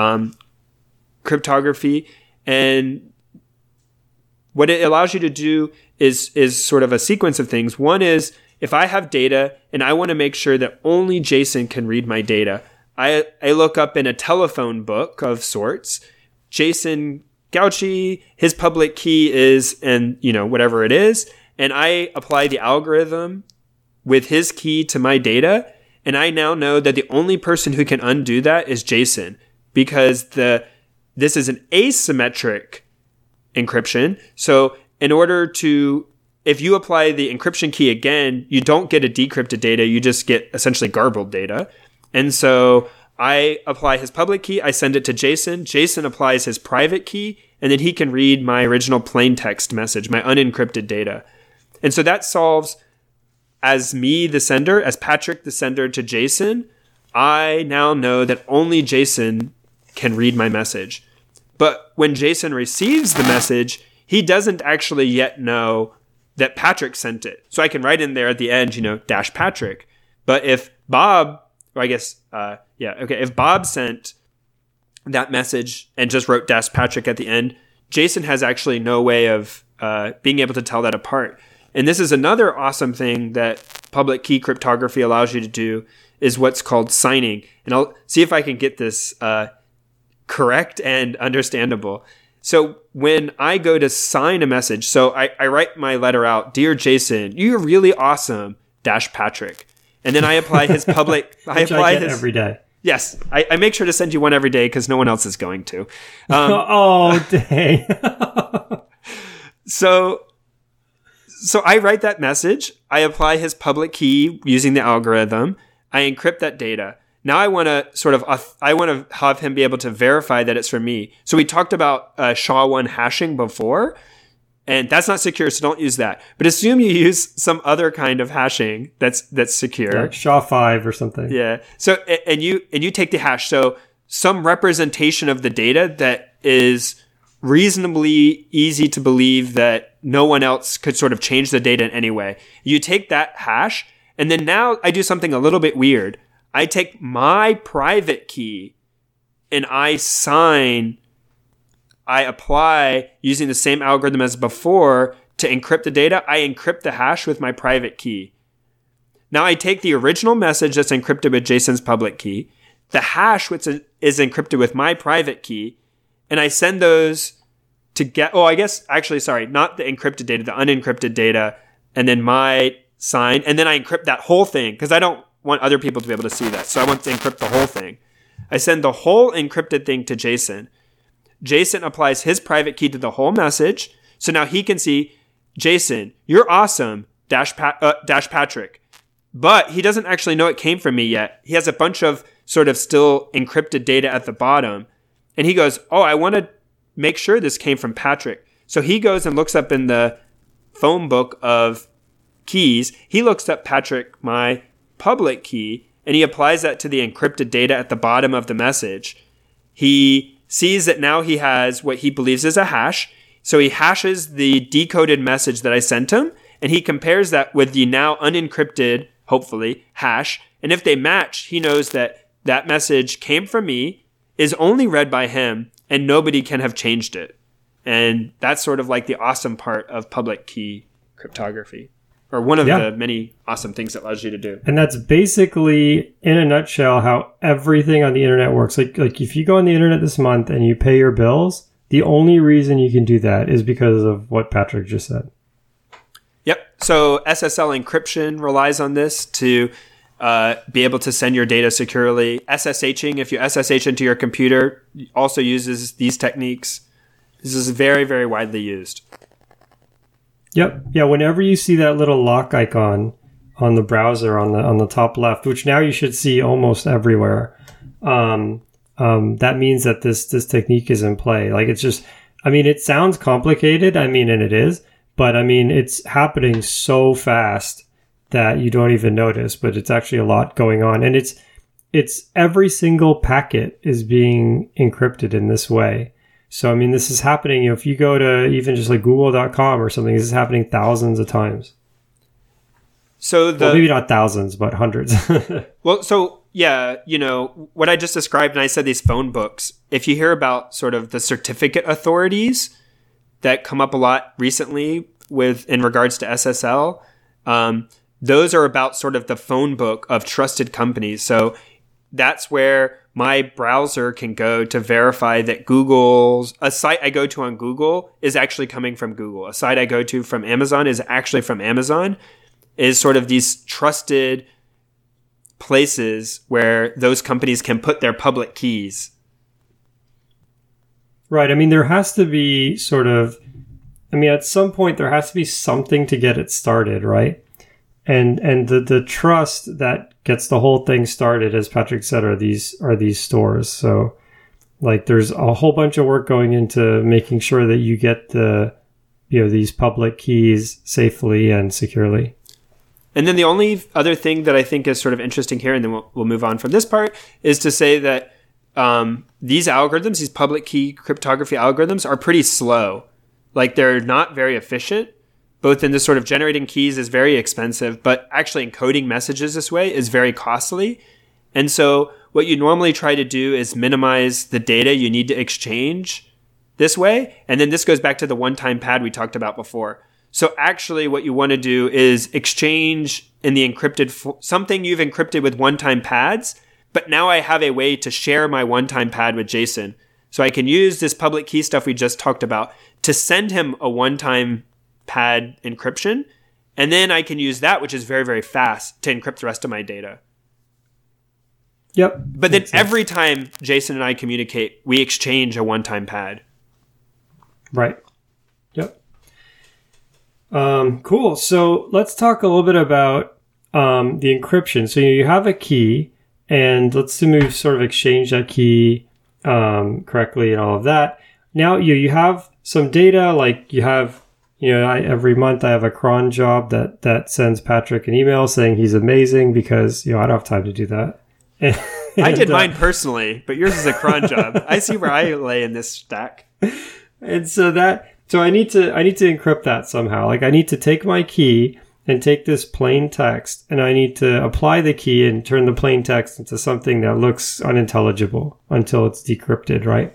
cryptography. And what it allows you to do is sort of a sequence of things. One is, if I have data and I want to make sure that only Jason can read my data, I look up in a telephone book of sorts, Jason Gauchi, his public key is, and whatever it is, and I apply the algorithm with his key to my data, and I now know that the only person who can undo that is Jason, because this is an asymmetric encryption. So in order to, if you apply the encryption key again, you don't get a decrypted data, you just get essentially garbled data. And so I apply his public key, I send it to Jason, Jason applies his private key, and then he can read my original plain text message, my unencrypted data. And so that solves, as me, the sender, as Patrick, the sender to Jason, I now know that only Jason can read my message. But when Jason receives the message, he doesn't actually yet know that Patrick sent it. So I can write in there at the end, dash Patrick. But if Bob, or I guess, if Bob sent that message and just wrote dash Patrick at the end, Jason has actually no way of being able to tell that apart. And this is another awesome thing that public key cryptography allows you to do, is what's called signing. And I'll see if I can get this correct and understandable. So when I go to sign a message, so I write my letter out, "Dear Jason, you're really awesome, dash Patrick." And then I apply his public, I get every day. Yes. I make sure to send you one every day because no one else is going to. Oh, dang. So I write that message. I apply his public key using the algorithm. I encrypt that data. Now I want to have him be able to verify that it's from me. So we talked about SHA-1 hashing before, and that's not secure, so don't use that. But assume you use some other kind of hashing that's secure, like SHA-5 or something. Yeah. So and you take the hash. So some representation of the data that is reasonably easy to believe that no one else could sort of change the data in any way. You take that hash, and then now I do something a little bit weird. I take my private key and I apply using the same algorithm as before to encrypt the data. I encrypt the hash with my private key. Now I take the original message that's encrypted with Jason's public key, the hash which is encrypted with my private key, and I send those to not the encrypted data, the unencrypted data, and then my sign, and then I encrypt that whole thing because I don't want other people to be able to see that. So I want to encrypt the whole thing. I send the whole encrypted thing to Jason. Jason applies his private key to the whole message. So now he can see, Jason, you're awesome, dash Patrick. But he doesn't actually know it came from me yet. He has a bunch of sort of still encrypted data at the bottom. And he goes, oh, I want to make sure this came from Patrick. So he goes and looks up in the phone book of keys. He looks up Patrick, my public key, and he applies that to the encrypted data at the bottom of the message. He sees that now he has what he believes is a hash. So he hashes the decoded message that I sent him, and he compares that with the now unencrypted, hopefully, hash. And if they match, he knows that that message came from me, is only read by him, and nobody can have changed it. And that's sort of like the awesome part of public key cryptography. Or one of the many awesome things that allows you to do. And that's basically, in a nutshell, how everything on the internet works. Like if you go on the internet this month and you pay your bills, the only reason you can do that is because of what Patrick just said. Yep. So SSL encryption relies on this to be able to send your data securely. SSHing, if you SSH into your computer, also uses these techniques. This is very, very widely used. Yep. Yeah, whenever you see that little lock icon on the browser on the top left, which now you should see almost everywhere, that means that this technique is in play. Like, it's just, I mean, it sounds complicated. I mean, and it is, but I mean, it's happening so fast that you don't even notice, but it's actually a lot going on. And it's every single packet is being encrypted in this way. So, I mean, this is happening, if you go to even just like google.com or something, this is happening thousands of times. So well, maybe not thousands, but hundreds. Well, so yeah, what I just described, and I said these phone books, if you hear about sort of the certificate authorities that come up a lot recently in regards to SSL, those are about sort of the phone book of trusted companies. So that's where my browser can go to verify that a site I go to on Google is actually coming from Google. A site I go to from Amazon is actually from Amazon, is sort of these trusted places where those companies can put their public keys. Right. I mean, there has to be at some point there has to be something to get it started, right? And the trust that gets the whole thing started, as Patrick said, are these stores. So like there's a whole bunch of work going into making sure that you get these public keys safely and securely. And then the only other thing that I think is sort of interesting here, and then we'll move on from this part, is to say that these algorithms, these public key cryptography algorithms, are pretty slow. Like, they're not very efficient, both in the sort of generating keys is very expensive, but actually encoding messages this way is very costly. And so what you normally try to do is minimize the data you need to exchange this way. And then this goes back to the one-time pad we talked about before. So actually what you want to do is exchange in the encrypted something you've encrypted with one-time pads, but now I have a way to share my one-time pad with Jason. So I can use this public key stuff we just talked about to send him a one-time pad encryption, and then I can use that, which is very, very fast, to encrypt the rest of my data. Yep. But then every time Jason and I communicate, we exchange a one-time pad. Right. Yep. Cool. So let's talk a little bit about the encryption. So you have a key, and let's assume we've sort of exchanged that key correctly and all of that. Now you have some data, like you have, every month I have a cron job that sends Patrick an email saying he's amazing because, I don't have time to do that. I did mine personally, but yours is a cron job. I see where I lay in this stack. And so I need to encrypt that somehow. Like, I need to take my key and take this plain text, and I need to apply the key and turn the plain text into something that looks unintelligible until it's decrypted, right?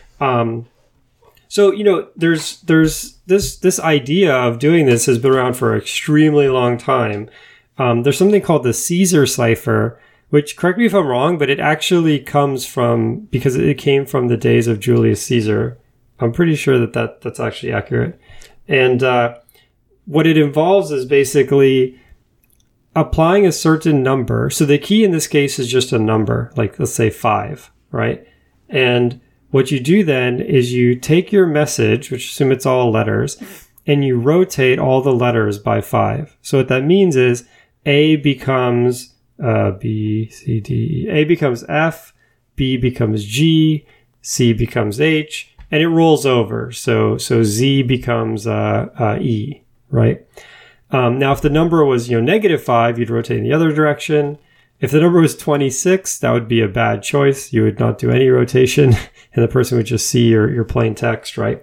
So, there's this idea of doing this has been around for an extremely long time. There's something called the Caesar cipher, which, correct me if I'm wrong, but it actually comes from, because it came from the days of Julius Caesar. I'm pretty sure that's actually accurate. And what it involves is basically applying a certain number. So the key in this case is just a number, like let's say 5, right? And what you do then is you take your message, which assume it's all letters, and you rotate all the letters by 5. So what that means is A becomes B, C, D, E. A becomes F, B becomes G, C becomes H, and it rolls over. So Z becomes E, right? Now, if the number was -5, you'd rotate in the other direction. If the number was 26, that would be a bad choice. You would not do any rotation, and the person would just see your plain text, right?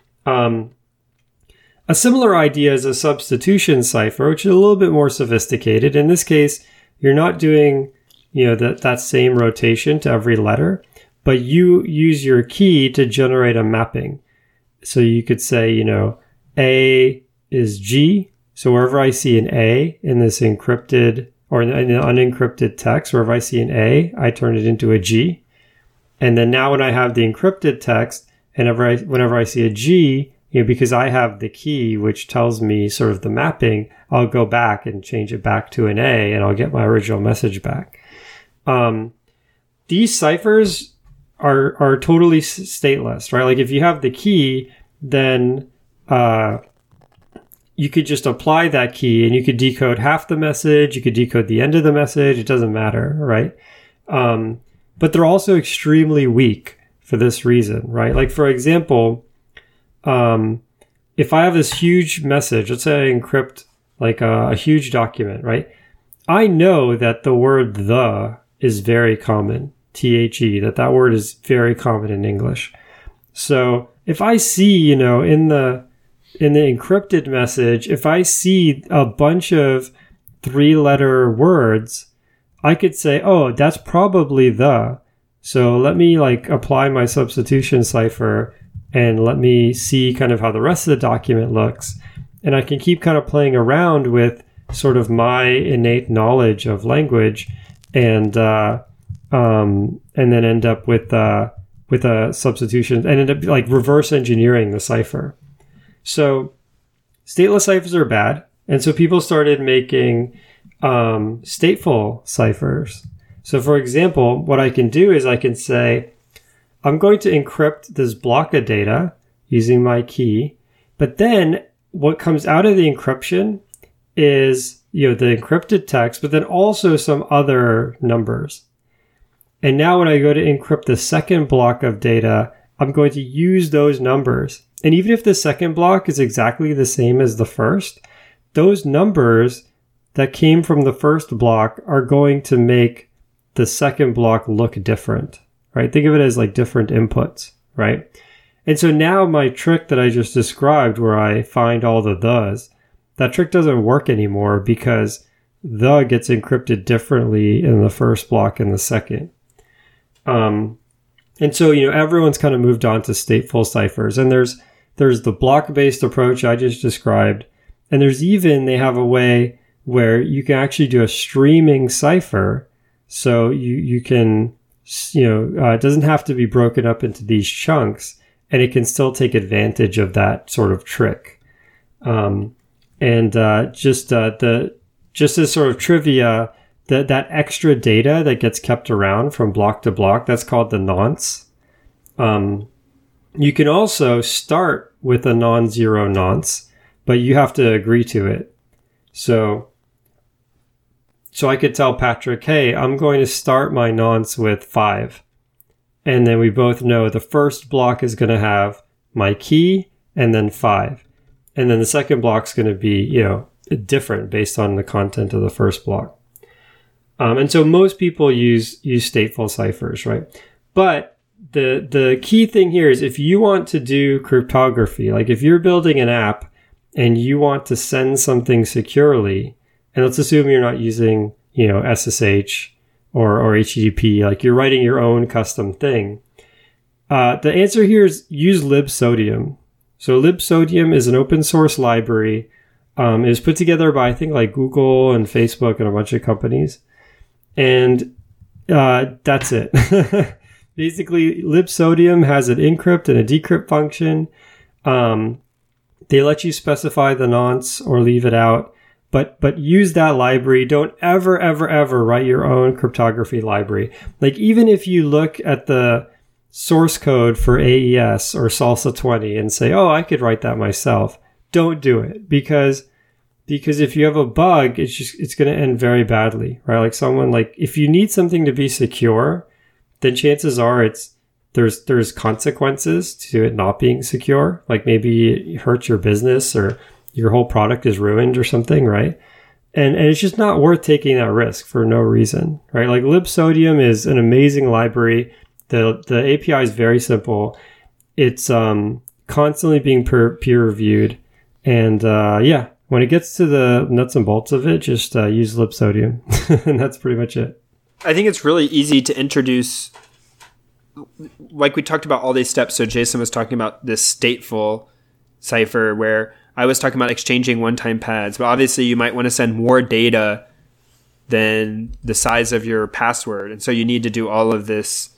A similar idea is a substitution cipher, which is a little bit more sophisticated. In this case, you're not doing that same rotation to every letter, but you use your key to generate a mapping. So you could say, A is G. So wherever I see an A in this encrypted or in an unencrypted text, wherever I see an A, I turn it into a G. And then now when I have the encrypted text, and whenever I see a G, because I have the key, which tells me sort of the mapping, I'll go back and change it back to an A, and I'll get my original message back. These ciphers are totally stateless, right? Like if you have the key, then you could just apply that key and you could decode half the message, you could decode the end of the message, it doesn't matter, right? But they're also extremely weak for this reason, right? Like, for example, if I have this huge message, let's say I encrypt like a huge document, right? I know that the word the is very common, THE, that word is very common in English. So if I see, in the encrypted message, if I see a bunch of 3-letter words, I could say, oh, that's probably the. So let me like apply my substitution cipher and let me see kind of how the rest of the document looks. And I can keep kind of playing around with sort of my innate knowledge of language and then end up with a substitution and end up like reverse engineering the cipher. So stateless ciphers are bad. And so people started making stateful ciphers. So for example, what I can do is I can say, I'm going to encrypt this block of data using my key, but then what comes out of the encryption is, the encrypted text, but then also some other numbers. And now when I go to encrypt the second block of data, I'm going to use those numbers. And even if the second block is exactly the same as the first, those numbers that came from the first block are going to make the second block look different, right? Think of it as like different inputs, right? And so now my trick that I just described where I find all the thes, that trick doesn't work anymore because the gets encrypted differently in the first block and the second. And so, everyone's kind of moved on to stateful ciphers, and there's the block-based approach I just described. And they have a way where you can actually do a streaming cipher. So you can, it doesn't have to be broken up into these chunks, and it can still take advantage of that sort of trick. Just as sort of trivia, that extra data that gets kept around from block to block, that's called the nonce. You can also start with a non-zero nonce, but you have to agree to it. So I could tell Patrick, hey, I'm going to start my nonce with 5. And then we both know the first block is going to have my key and then 5. And then the second block is going to be, different based on the content of the first block. And so most people use stateful ciphers, right? But the key thing here is if you want to do cryptography, like if you're building an app and you want to send something securely, and let's assume you're not using, SSH or HTTP, like you're writing your own custom thing. The answer here is use libsodium. So libsodium is an open source library. It was put together by, I think, like Google and Facebook and a bunch of companies. And that's it. Basically, libsodium has an encrypt and a decrypt function. They let you specify the nonce or leave it out. But use that library. Don't ever, ever, ever write your own cryptography library. Like, even if you look at the source code for AES or Salsa 20 and say, oh, I could write that myself, don't do it. Because if you have a bug, it's going to end very badly, right? Like if you need something to be secure, then chances are there's consequences to it not being secure. Like maybe it hurts your business or your whole product is ruined or something, right? And it's just not worth taking that risk for no reason, right? Like libsodium is an amazing library. The API is very simple. It's constantly being peer reviewed. And when it gets to the nuts and bolts of it, just use libsodium. And that's pretty much it. I think it's really easy to introduce, like we talked about all these steps. So Jason was talking about this stateful cipher where I was talking about exchanging one-time pads, but obviously you might want to send more data than the size of your password. And so you need to do all of this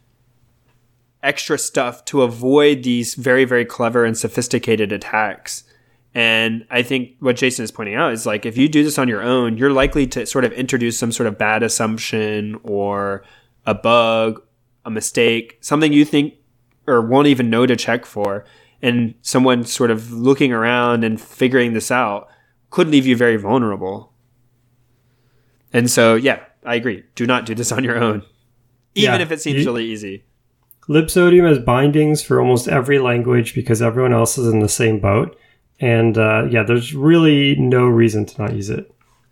extra stuff to avoid these very, very clever and sophisticated attacks. And I think what Jason is pointing out is like, if you do this on your own, you're likely to sort of introduce some sort of bad assumption or a bug, a mistake, something you think or won't even know to check for. and someone sort of looking around and figuring this out could leave you very vulnerable. And so, yeah, I agree. Do not do this on your own, even if it seems really easy. Libsodium has bindings for almost every language because everyone else is in the same boat. And there's really no reason to not use it.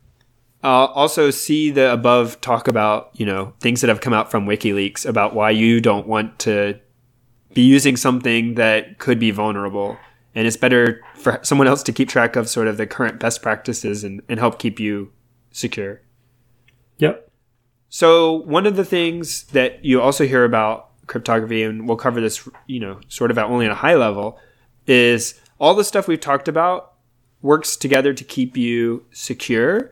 Also, see the above talk about, things that have come out from WikiLeaks about why you don't want to be using something that could be vulnerable. And it's better for someone else to keep track of sort of the current best practices and help keep you secure. Yep. So one of the things that you also hear about cryptography, and we'll cover this, sort of at only at a high level, is all the stuff we've talked about works together to keep you secure,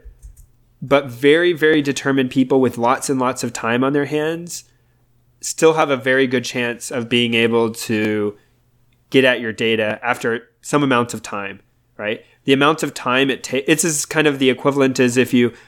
but very, very determined people with lots and lots of time on their hands still have a very good chance of being able to get at your data after some amount of time, right? The amount of time it takes, it's as kind of the equivalent as if you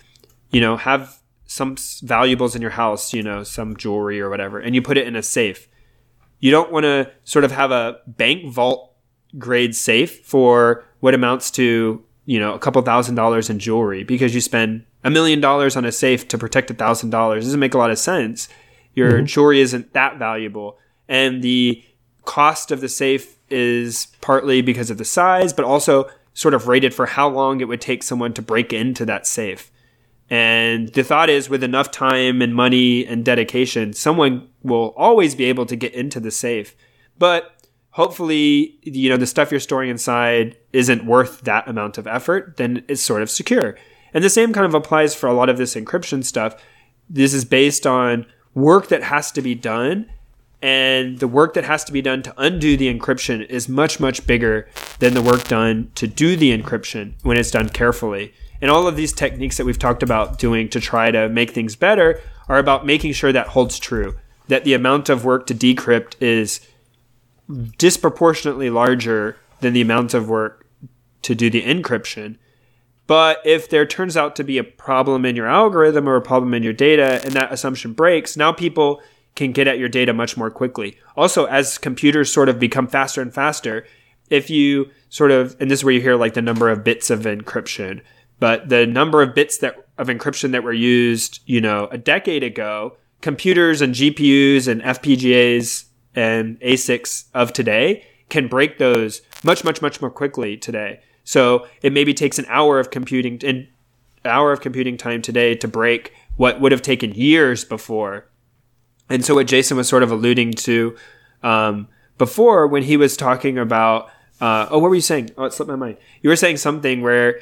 have some valuables in your house, some jewelry or whatever, and you put it in a safe. You don't want to sort of have a bank vault grade safe for what amounts to, a couple $1,000s in jewelry because you spend $1 million on a safe to protect $1,000. It doesn't make a lot of sense. Your jewelry isn't that valuable. And the cost of the safe is partly because of the size, but also sort of rated for how long it would take someone to break into that safe. And the thought is with enough time and money and dedication, someone will always be able to get into the safe. But hopefully, the stuff you're storing inside isn't worth that amount of effort, then it's sort of secure. And the same kind of applies for a lot of this encryption stuff. This is based on work that has to be done. And the work that has to be done to undo the encryption is much, much bigger than the work done to do the encryption when it's done carefully. And all of these techniques that we've talked about doing to try to make things better are about making sure that holds true, that the amount of work to decrypt is disproportionately larger than the amount of work to do the encryption. But if there turns out to be a problem in your algorithm or a problem in your data and that assumption breaks, now people can get at your data much more quickly. Also, as computers sort of become faster and faster, if you sort of, and this is where you hear like the number of bits of encryption, but the number of bits of encryption that were used, a decade ago, computers and GPUs and FPGAs and ASICs of today can break those much, much, much more quickly today. So it maybe takes an hour of computing time today to break what would have taken years before. And so what Jason was sort of alluding to before when he was talking about, what were you saying? Oh, it slipped my mind. You were saying something where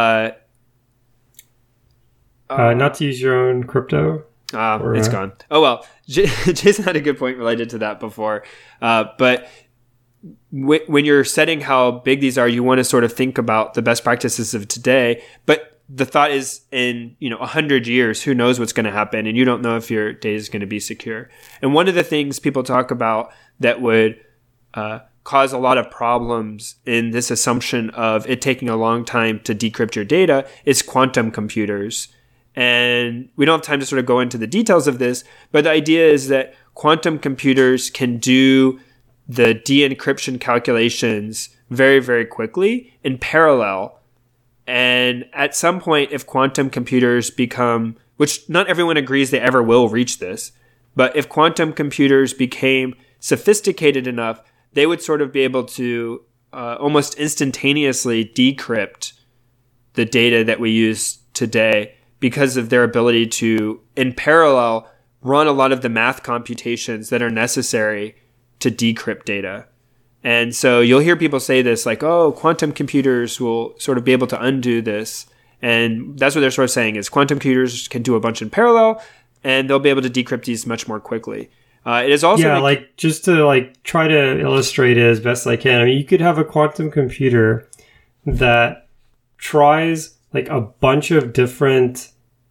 not to use your own crypto. It's gone. Oh, well, Jason had a good point related to that before. But when you're setting how big these are, you want to sort of think about the best practices of today. But the thought is in 100 years, who knows what's going to happen, and you don't know if your data is going to be secure. And one of the things people talk about that would cause a lot of problems in this assumption of it taking a long time to decrypt your data is quantum computers. And we don't have time to sort of go into the details of this, but the idea is that quantum computers can do the de-encryption calculations very, very quickly in parallel. And at some point, if quantum computers become, which not everyone agrees they ever will reach this, but if quantum computers became sophisticated enough, they would sort of be able to almost instantaneously decrypt the data that we use today because of their ability to, in parallel, run a lot of the math computations that are necessary to decrypt data. And so you'll hear people say this like, oh, quantum computers will sort of be able to undo this. And that's what they're sort of saying is quantum computers can do a bunch in parallel and they'll be able to decrypt these much more quickly. It is also just to try to illustrate it as best I can. I mean, you could have a quantum computer that tries a bunch of different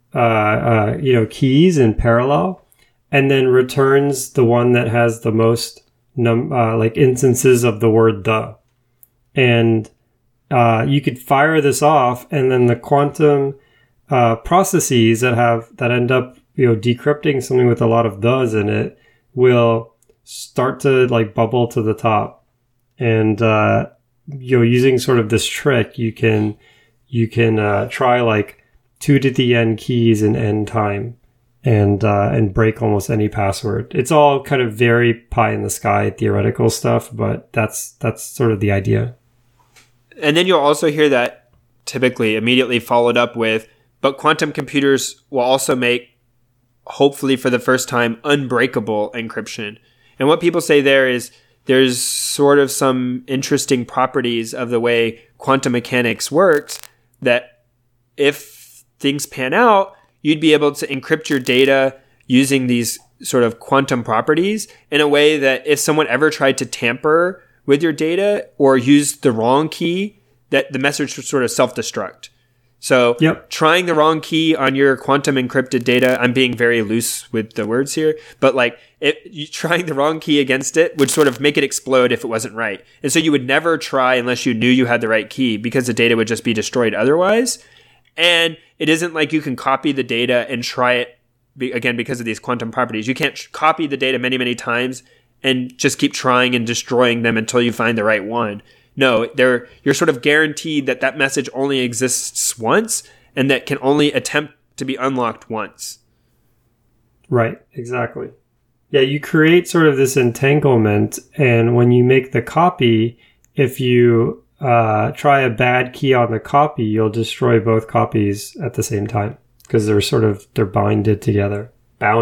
keys in parallel, and then returns the one that has the most instances of the word "the," and you could fire this off, and then the quantum processes that end up decrypting something with a lot of "thes" in it will start to bubble to the top, And using sort of this trick, you can try like 2 to the n keys in n time, and break almost any password. It's all kind of very pie in the sky theoretical stuff, but that's sort of the idea. And then you'll also hear that typically immediately followed up with, but quantum computers will also make, hopefully for the first time, unbreakable encryption. And what people say there is there's sort of some interesting properties of the way quantum mechanics works that if things pan out, you'd be able to encrypt your data using these sort of quantum properties in a way that if someone ever tried to tamper with your data or use the wrong key, that the message would sort of self-destruct. So trying the wrong key on your quantum encrypted data, I'm being very loose with the words here, but like trying the wrong key against it would sort of make it explode if it wasn't right. And so you would never try unless you knew you had the right key because the data would just be destroyed otherwise. And it isn't like you can copy the data and try it again because of these quantum properties. You can't copy the data many, many times and just keep trying and destroying them until you find the right one. No, you're sort of guaranteed that that message only exists once and that can only attempt to be unlocked once. Right, exactly. Yeah, you create sort of this entanglement, and when you make the copy, if you try a bad key on the copy, you'll destroy both copies at the same time because they're bound together.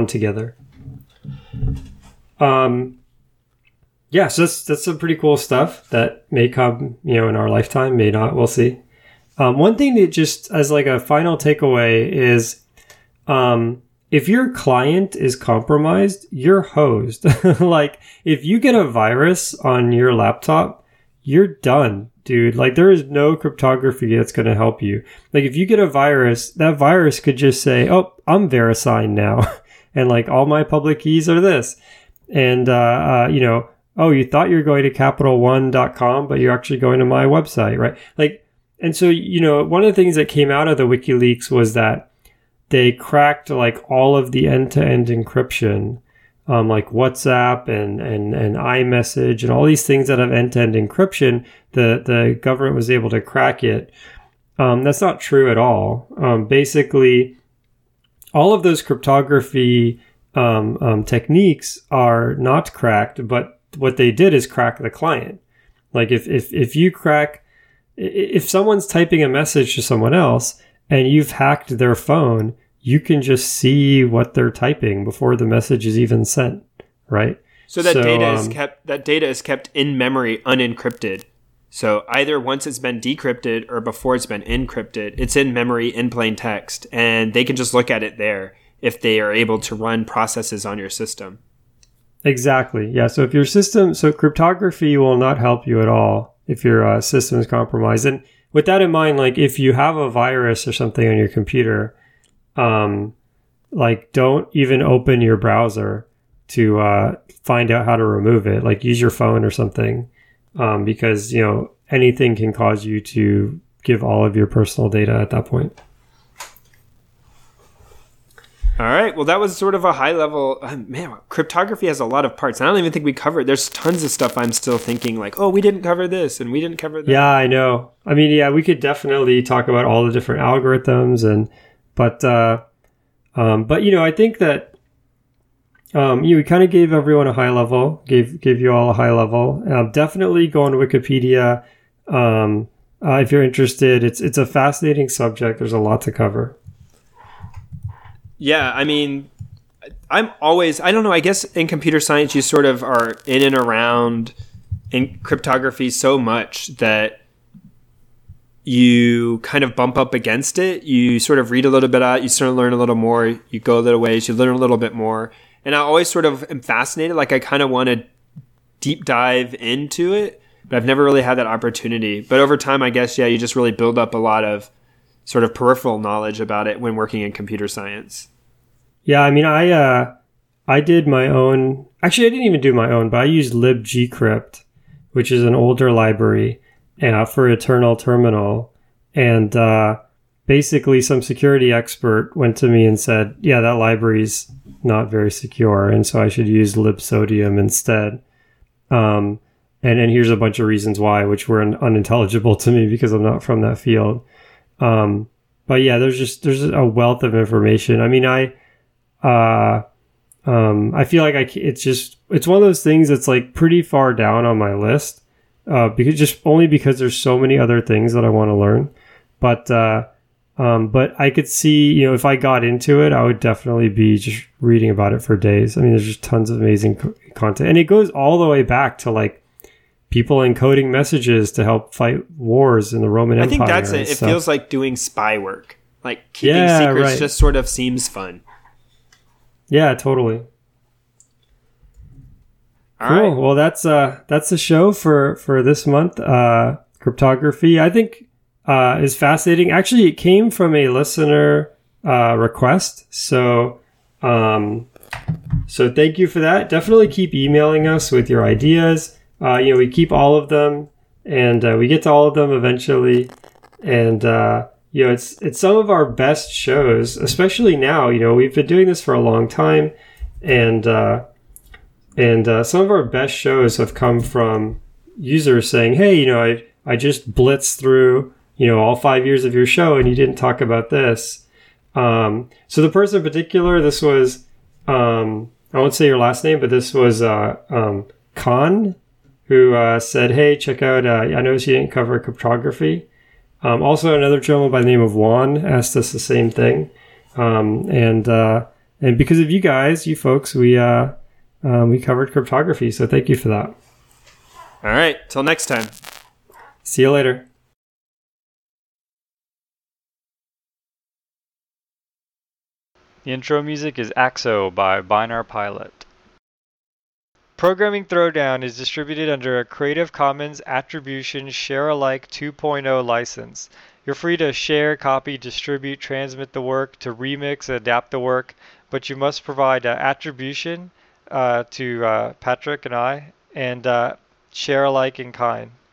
Yeah, so that's some pretty cool stuff that may come, in our lifetime, may not, we'll see. One thing that just as like a final takeaway is, if your client is compromised, you're hosed. Like if you get a virus on your laptop, you're done, dude. Like there is no cryptography that's going to help you. Like if you get a virus, that virus could just say, "Oh, I'm VeriSign now," and like all my public keys are this, and oh, you thought you were going to CapitalOne.com, but you're actually going to my website, right? Like, and so, one of the things that came out of the WikiLeaks was that they cracked like all of the end-to-end encryption, like WhatsApp and iMessage and all these things that have end-to-end encryption. The government was able to crack it. That's not true at all. Basically, all of those cryptography techniques are not cracked, but what they did is crack the client. Like if someone's typing a message to someone else and you've hacked their phone, you can just see what they're typing before the message is even sent, right? So data is kept in memory unencrypted. So either once it's been decrypted or before it's been encrypted, it's in memory in plain text, and they can just look at it there if they are able to run processes on your system. Exactly. Yeah. So so cryptography will not help you at all if your system is compromised. And with that in mind, like if you have a virus or something on your computer, like don't even open your browser to find out how to remove it. Like use your phone or something, because anything can cause you to give all of your personal data at that point. All right. Well, that was sort of a high level. Man, cryptography has a lot of parts. I don't even think we covered. There's tons of stuff I'm still thinking like, oh, we didn't cover this and we didn't cover that. Yeah, I know. I mean, yeah, we could definitely talk about all the different algorithms but I think that we kind of gave everyone a high level, gave you all a high level. Definitely go on Wikipedia if you're interested. It's a fascinating subject. There's a lot to cover. Yeah, I mean, I don't know, I guess in computer science you sort of are in and around in cryptography so much that you kind of bump up against it. You sort of read a little bit out, you sort of learn a little more, you go a little ways, you learn a little bit more. And I always sort of am fascinated, like I kind of want to deep dive into it, but I've never really had that opportunity. But over time, I guess, yeah, you just really build up a lot of sort of peripheral knowledge about it when working in computer science. Yeah, I mean, I did my own. Actually, I didn't even do my own, but I used libgcrypt, which is an older library for Eternal Terminal. And basically, some security expert went to me and said, yeah, that library's not very secure, and so I should use libsodium instead. and here's a bunch of reasons why, which were unintelligible to me because I'm not from that field. But yeah, there's a wealth of information. I mean, I feel like it's one of those things that's like pretty far down on my list, because there's so many other things that I want to learn. But I could see, if I got into it, I would definitely be just reading about it for days. I mean, there's just tons of amazing content, and it goes all the way back to like people encoding messages to help fight wars in the Roman Empire. I think that's it. It feels like doing spy work. Like keeping secrets just sort of seems fun. Yeah, totally. All cool. right. Well, that's the show for this month. Cryptography, I think, is fascinating. Actually, it came from a listener request. So thank you for that. Definitely keep emailing us with your ideas. We keep all of them, and we get to all of them eventually. And it's some of our best shows, especially now. We've been doing this for a long time, and some of our best shows have come from users saying, "Hey, I just blitzed through all 5 years of your show, and you didn't talk about this." So the person in particular, this was I won't say your last name, but this was Khan, who said, "Hey, check out, I noticed you didn't cover cryptography." Also, another gentleman by the name of Juan asked us the same thing. And because of you folks, we covered cryptography. So thank you for that. All right. Till next time. See you later. The intro music is Axo by Binar Pilot. Programming Throwdown is distributed under a Creative Commons Attribution Share-alike 2.0 license. You're free to share, copy, distribute, transmit the work, to remix, adapt the work, but you must provide attribution to Patrick and I, and share alike in kind.